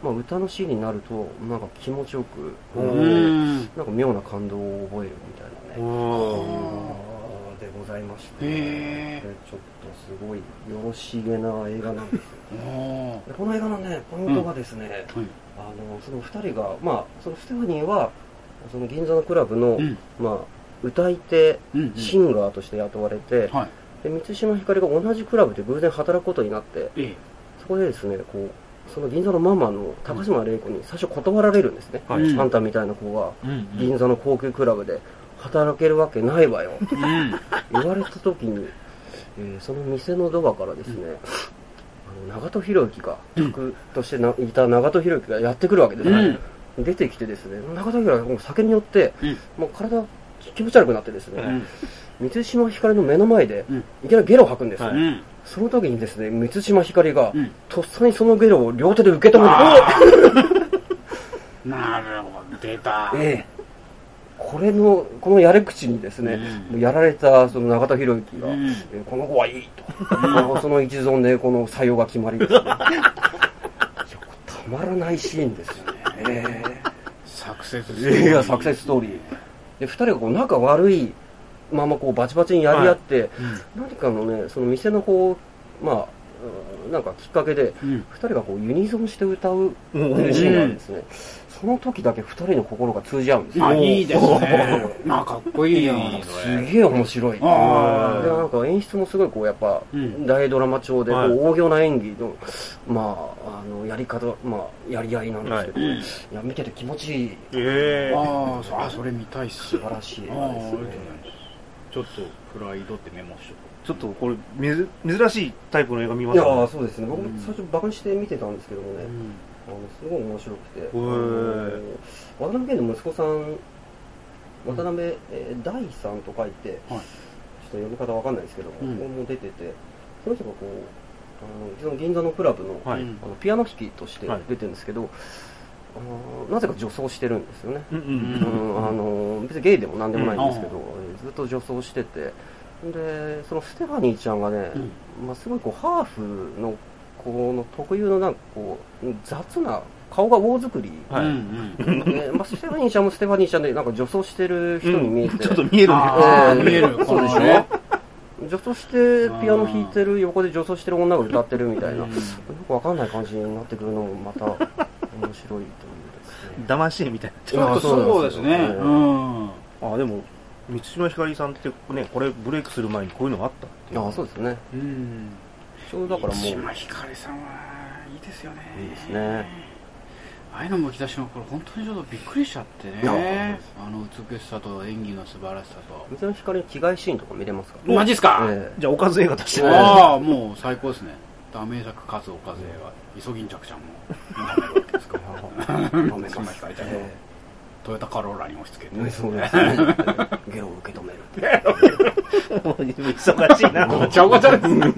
まあ、歌のシーンになるとなんか気持ちよく、なんか妙な感動を覚えるみたいなねでございまして、ちょっとすごいよろしげな映画なんですよ。でこの映画のねポイントがですね、その2人が、まあ、そのステファニーはその銀座のクラブの、まあ、歌い手、シンガーとして雇われて、で満島ひかりが同じクラブで偶然働くことになって、そこでですねこうその銀座のママの高島玲子に最初断られるんですね、あんたみたいな子が銀座の高級クラブで働けるわけないわよ、言われた時に、その店のドアからですね、長門博之が客としていた長門博之がやってくるわけですね、出てきてですね、長門博之が酒によって、もう体気持ち悪くなってですね、満島ひかりの目の前でいきなりゲロを吐くんですよ、その時にですね満島ひかりがとっさにそのゲロを両手で受け止めるなるほど出た、 このやり口にですね、やられたその永田博之が、この子はいいとその一存でこの採用が決まりですねたまらないシーンですよね、 サクセスストーリー、 サクセスストーリーで2人がこう仲悪いままこうバチバチにやり合って、何かのねその店のこうまあなんかきっかけで2人がこうユニゾンして歌うっていうシーンがあるんですね、その時だけ2人の心が通じ合うんですよ。 いいですねまあかっこいいなすげえ面白いでなんか演出もすごいこうやっぱ大ドラマ調でこう大行な演技のまあやり方まあやり合いなんですけど、いや見てて気持ちいい、 それ見たいっす、 素晴らしい映画ですね。 ちょっとフライドってメモしとこう。ちょっとこれ珍しいタイプの映画見ましたね。 いやそうですね、僕も最初バカにして見てたんですけどもね、すごい面白くて、渡辺謙の息子さん渡辺大さんと書いて、ちょっと呼び方わかんないですけども、ここも出てて、その人がこうその銀座のクラブのピアノ弾きとして出てるんですけど、なぜか女装してるんですよね。別にゲイでもなんでもないんですけど、ずっと女装してて、でそのステファニーちゃんがね、すごいこうハーフのこの特有のなんかこう雑な顔が大作り、ステファニーちゃんもステファニーちゃんでなんか女装してる人に見えて、 ちょっと見えるんです見えるそうでしょ。女装してピアノ弾いてる横で女装してる女が歌ってるみたいな、よくわかんない感じになってくるのもまた面白いというですね。 騙し絵みたいな。 ちょっとそうですね。 でも満島ひかりさんってね、これブレイクする前にこういうのがあったっていう。 そうですね。ちょうどだからもう満島ひかりさんはいいですよね。 いいですね。 ああいうのむき出しの頃本当にちょっとびっくりしちゃってね、美しさと演技の素晴らしさと。 満島ひかりの着替えシーンとか見れますか？ マジっすか？ じゃあおかず映画としてもう最高ですね。名作かつおかず映画、イソギンチャクちゃんも見られるわけですから満島ひかりちゃんもトヨタカローラに押し付けて、 そうですね。ゲロを受け止める。 もう忙しいな。 ごちゃごちゃですね。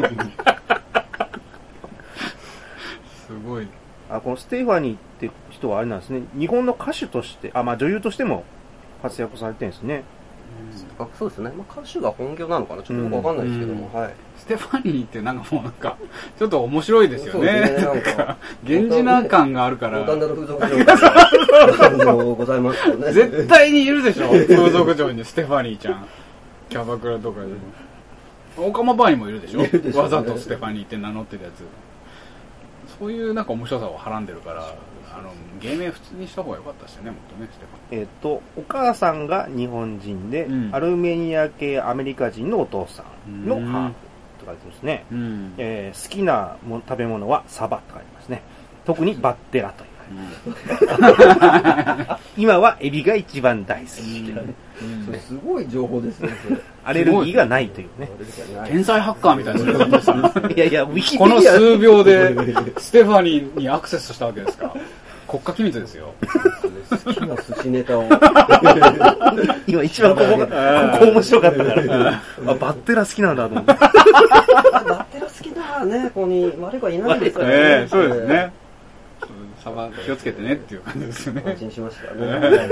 すごい。 このステファニーって人はあれなんですね。日本の歌手として、女優としても活躍されてるんですね。 そうですね。歌手が本業なのかな、ちょっとよくわかんないですけども、 ステファニーってなんかもうちょっと面白いですよね。なんか源氏な感があるから。 ダンダル風俗嬢ございますよね。 絶対にいるでしょ。風俗嬢にステファニーちゃん。キャバクラとかでも。オカマバーにもいるでしょ。わざとステファニーって名乗ってるやつ。そういうなんか面白さをはらんでるから、芸名普通にした方が良かったですよね、もっとね、ステファニー。 お母さんが日本人で、アルメニア系アメリカ人のお父さんのハーフと書いてますね。好きな食べ物はサバと書いてますね。特にバッテラという。今はエビが一番大好き。 すごい情報ですね。 アレルギーがないというね。 天才ハッカーみたいな。 いやいや、ウィキペディアこの数秒でステファニーにアクセスしたわけですから。国家機密ですよ。 好きな寿司ネタを。 今一番ここ面白かったから。バッテラ好きなんだと思って。 バッテラ好きだね、ここに悪い子はいないですからね。 そうですね。サバ気をつけてねっていう感じですよね。 安心しましたね。 なるほど。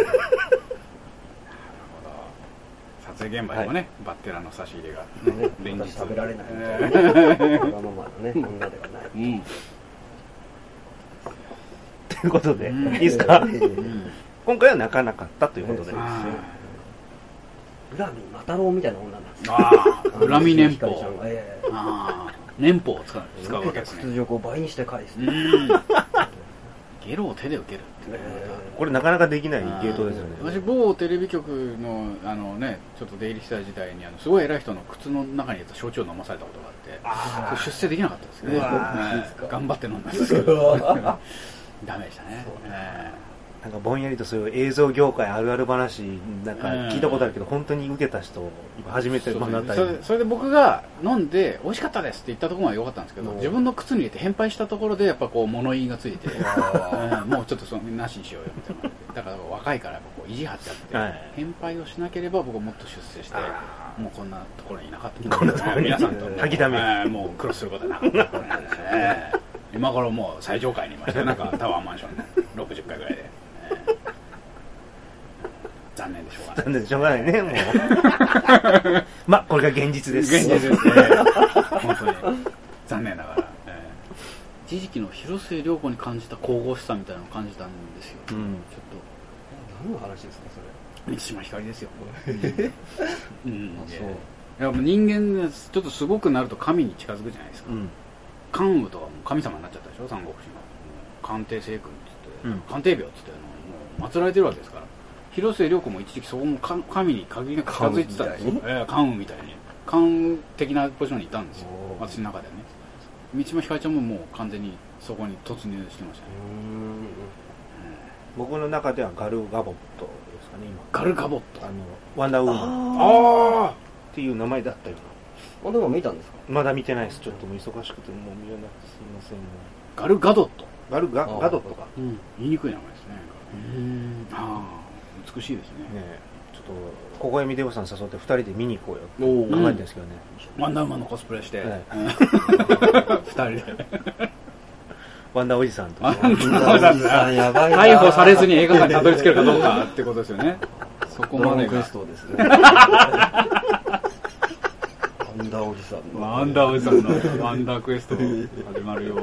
撮影現場にもね、バッテラの差し入れが連日食べられないみたいな。わがままのね、女ではない。 いうことで、いいですか？今回は泣かなかったということで。 恨み、マタロウみたいな女なんです。 ああ、恨み年俸。年俸を使うわけですね。 屈辱を倍にして返す。 ゲロを手で受けるってこれなかなかできないゲートですよね。 私某テレビ局のちょっと出入りした時代にすごい偉い人の靴の中に入れた焼酎を飲まされたことがあって、出世できなかったですね。頑張って飲んだんですけどダメでしたね。 なんかぼんやりとそういう映像業界あるある話なんか聞いたことあるけど、本当に受けた人今初めて学んだり、 それで僕が飲んで美味しかったですって言ったところは良かったんですけど、自分の靴に入れて返杯したところでやっぱこう物言いがついてもうちょっとなしにしようよみたいな。だから若いからこう意地張っちゃって、返杯をしなければ僕はもっと出世してもうこんなところにいなかった皆さんと吐きだめもうクロスすることはなかったところなんですね。今頃もう最上階にいましたなんかタワーマンション60階ぐらいで。残念でしょうがない。 残念でしょうがないね、もう。まあ、これが現実です。 現実ですね。本当に。残念ながら。一時期の広末涼子に感じた神々しさみたいなのを感じたんですよ。ちょっと。 何の話ですか、それ。 満島ひかりですよ。そう。人間がちょっとすごくなると神に近づくじゃないですか。関羽とかも神様になっちゃったでしょ、三国志の。官邸聖君って言って、官邸病って言って、もう祀られてるわけですから。広末涼子も一時期そこも神に限りなく近づいてたんですよ。関羽みたいに。関羽的なポジションにいたんですよ。私の中ではね。満島ひかりちゃんももう完全にそこに突入してましたね。 僕の中ではガルガボットですかね、今。 ガルガボットワンダーウーマン。っていう名前だったよな。でも見たんですか？ まだ見てないです。ちょっともう忙しくてもう見れなくてすいません。 ガルガドット。 ガドットか。 言いにくい名前ですね。美しいですね。 ちょっとここへ見てごさん誘って2人で見に行こうよ考えてるんですけどね。 ワンダーウーマンのコスプレして2人でワンダーおじさんと逮捕されずに映画館にたどり着けるかどうかってことですよね。そこまでクエストですね。ワンダーおじさんのワンダーおじさんのワンダークエスト始まるよ。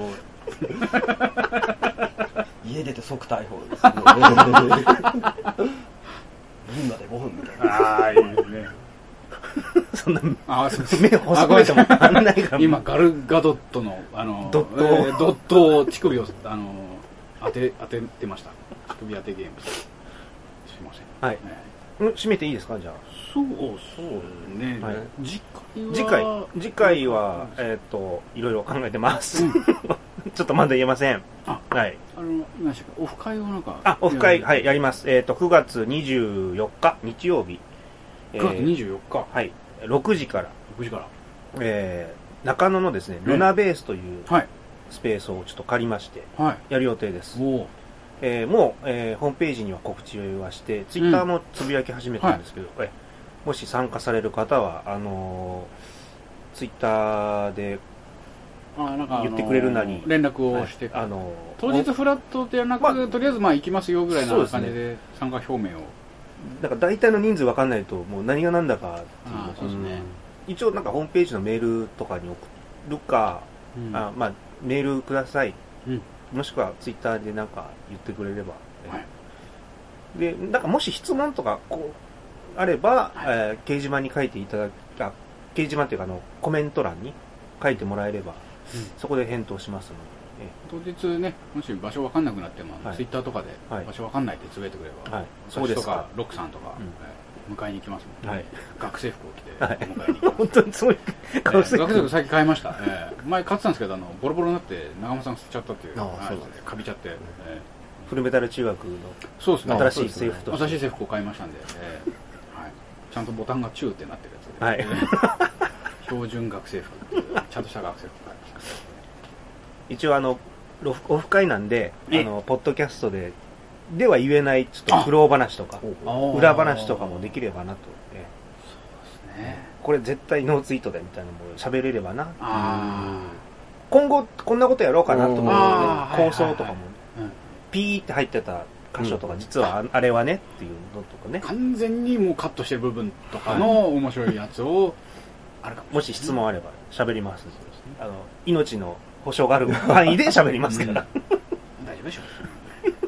家出て即逮捕ですね。みんなで5分みたいな。 いいですね。 そんな目細くてもあんないから。 今ガルガドットのドット乳首を当ててました。乳首当てゲームすいません。 はい。締めていいですか、じゃあ。 そうね。 次回はいろいろ考えてます。ちょっとまだ言えません。はい。 何でしたっけ、オフ会をなんか。 オフ会、はい、やります。9月24日、日曜日。 9月24日。 はい。6時から。 6時から。 中野のですね、ルナベースというスペースをちょっと借りまして、やる予定です。もう、ホームページには告知をはして、ツイッターもつぶやき始めたんですけど、もし参加される方は、ツイッターで、言ってくれるなり連絡をして当日フラットではなく、とりあえず行きますよぐらいな感じで参加表明を。 だから大体の人数分かんないともう何が何だかっていう。一応なんかホームページのメールとかに送るか、メールください、もしくはツイッターでなんか言ってくれれば、でなんかもし質問とかあれば、掲示板に書いていただき掲示板というかコメント欄に書いてもらえれば、そこで返答しますので。 当日ね、もし場所分かんなくなっても、ツイッターとかで場所分かんないってつぶやいてくれば、私とかロックさんとか迎えに行きますので、学生服を着て迎えに行きます。 本当にそういう学生服最近買いました。前買ってたんですけどボロボロになって長間さん捨てちゃったっていう、かびちゃって。 フルメタル中学の新しい制服と新しい制服を買いましたんで、ちゃんとボタンがチューってなってるやつで、標準学生服、ちゃんとした学生服買いました。 一応オフ会なんでポッドキャストでは言えないちょっと苦労話とか裏話とかもできればなと。 そうですね。 これ絶対ノーツイートでみたいなのも喋れればな。今後こんなことやろうかなと思うので、構想とかもピーって入ってた箇所とか、実はあれはねっていうのとかね。 完全にもうカットしてる部分とかの面白いやつをもし質問あれば喋ります。命の保証がある範囲で喋りますから。 大丈夫でしょう。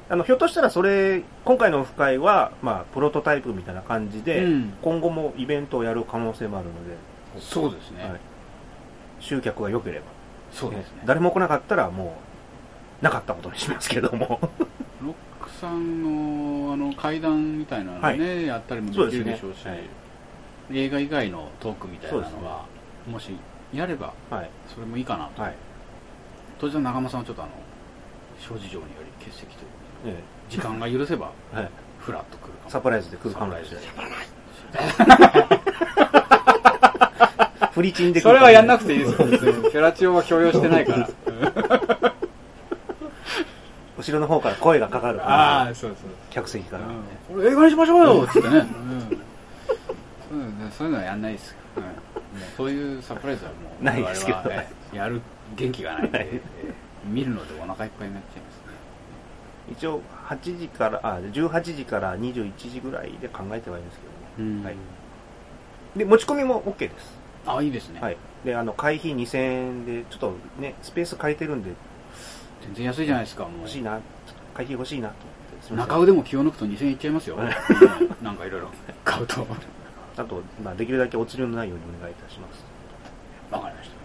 ひょっとしたら今回のオフ会は、プロトタイプみたいな感じで、今後もイベントをやる可能性もあるので。 そうですね。 集客が良ければ。 そうですね。 誰も来なかったらもう、なかったことにしますけども。 ロックさんの、会談みたいなのね、やったりもできるでしょうし、映画以外のトークみたいなのが、もしやれば、それもいいかなと。当然中間さんはちょっと諸事情により欠席という、時間が許せば、フラッと来るかも。 サプライズで来るかもしれない。フリチンで来る。 それはやんなくていいですよ。フェラチオは強要してないから。 後ろの方から声がかかるから。 ああ、そうそう。 客席から。 これ映画にしましょうよってってね。そういうのはやんないですよ。そういうサプライズはもう、 ないですけど。 やる元気がないんで、見るのでお腹いっぱいになっちゃいますね。 一応、18時から21時ぐらいで考えてはいるんですけどね。で、持ち込みも OK です。 あ、いいですね。 で、会費2000円で、ちょっとね、スペース借りてるんで、 全然安いじゃないですか、もう。 欲しいな、会費欲しいなと思って。 中腕も気を抜くと2000円いっちゃいますよ。なんかいろいろ買うと。 あと、できるだけお釣りのないようにお願いいたします。 わかりました。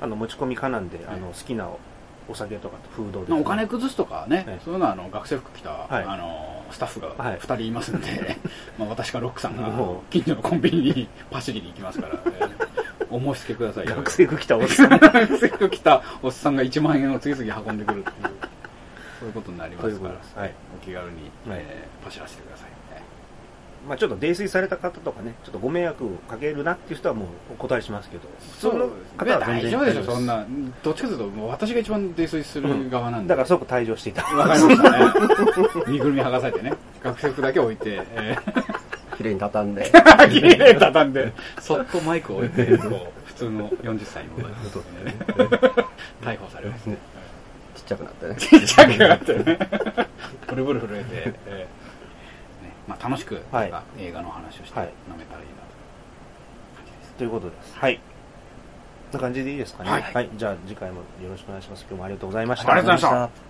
持ち込み可なんで、好きなお酒とかフードで、 お金崩すとかね、そういうのは学生服着た、スタッフが2人いますんで、私かロックさんが近所のコンビニにパシリに行きますから、お申し付けください。 学生服着たおっさん。 学生服着たおっさんが1万円を次々運んでくるっていう、そういうことになりますから、お気軽に、パシらせてください。 ちょっと泥酔された方とかね、ちょっとご迷惑かけるなっていう人はもうお答えしますけど、 普通の方は大丈夫でしょ、そんな。どっちかというと、もう私が一番泥酔する側なんで。 だからそこ退場していた。 わかりましたね。身ぐるみ剥がされてね、学生服だけ置いて、 綺麗に畳んで。 綺麗に畳んで、そっとマイクを置いて、普通の40歳に戻ると逮捕されますね。 ちっちゃくなってね。 ちっちゃくなってね。ブルブル震えて、楽しく映画の話をして飲めたらいいなとということです。はい。こんな感じでいいですかね。はい。じゃあ次回もよろしくお願いします。今日もありがとうございました。 ありがとうございました。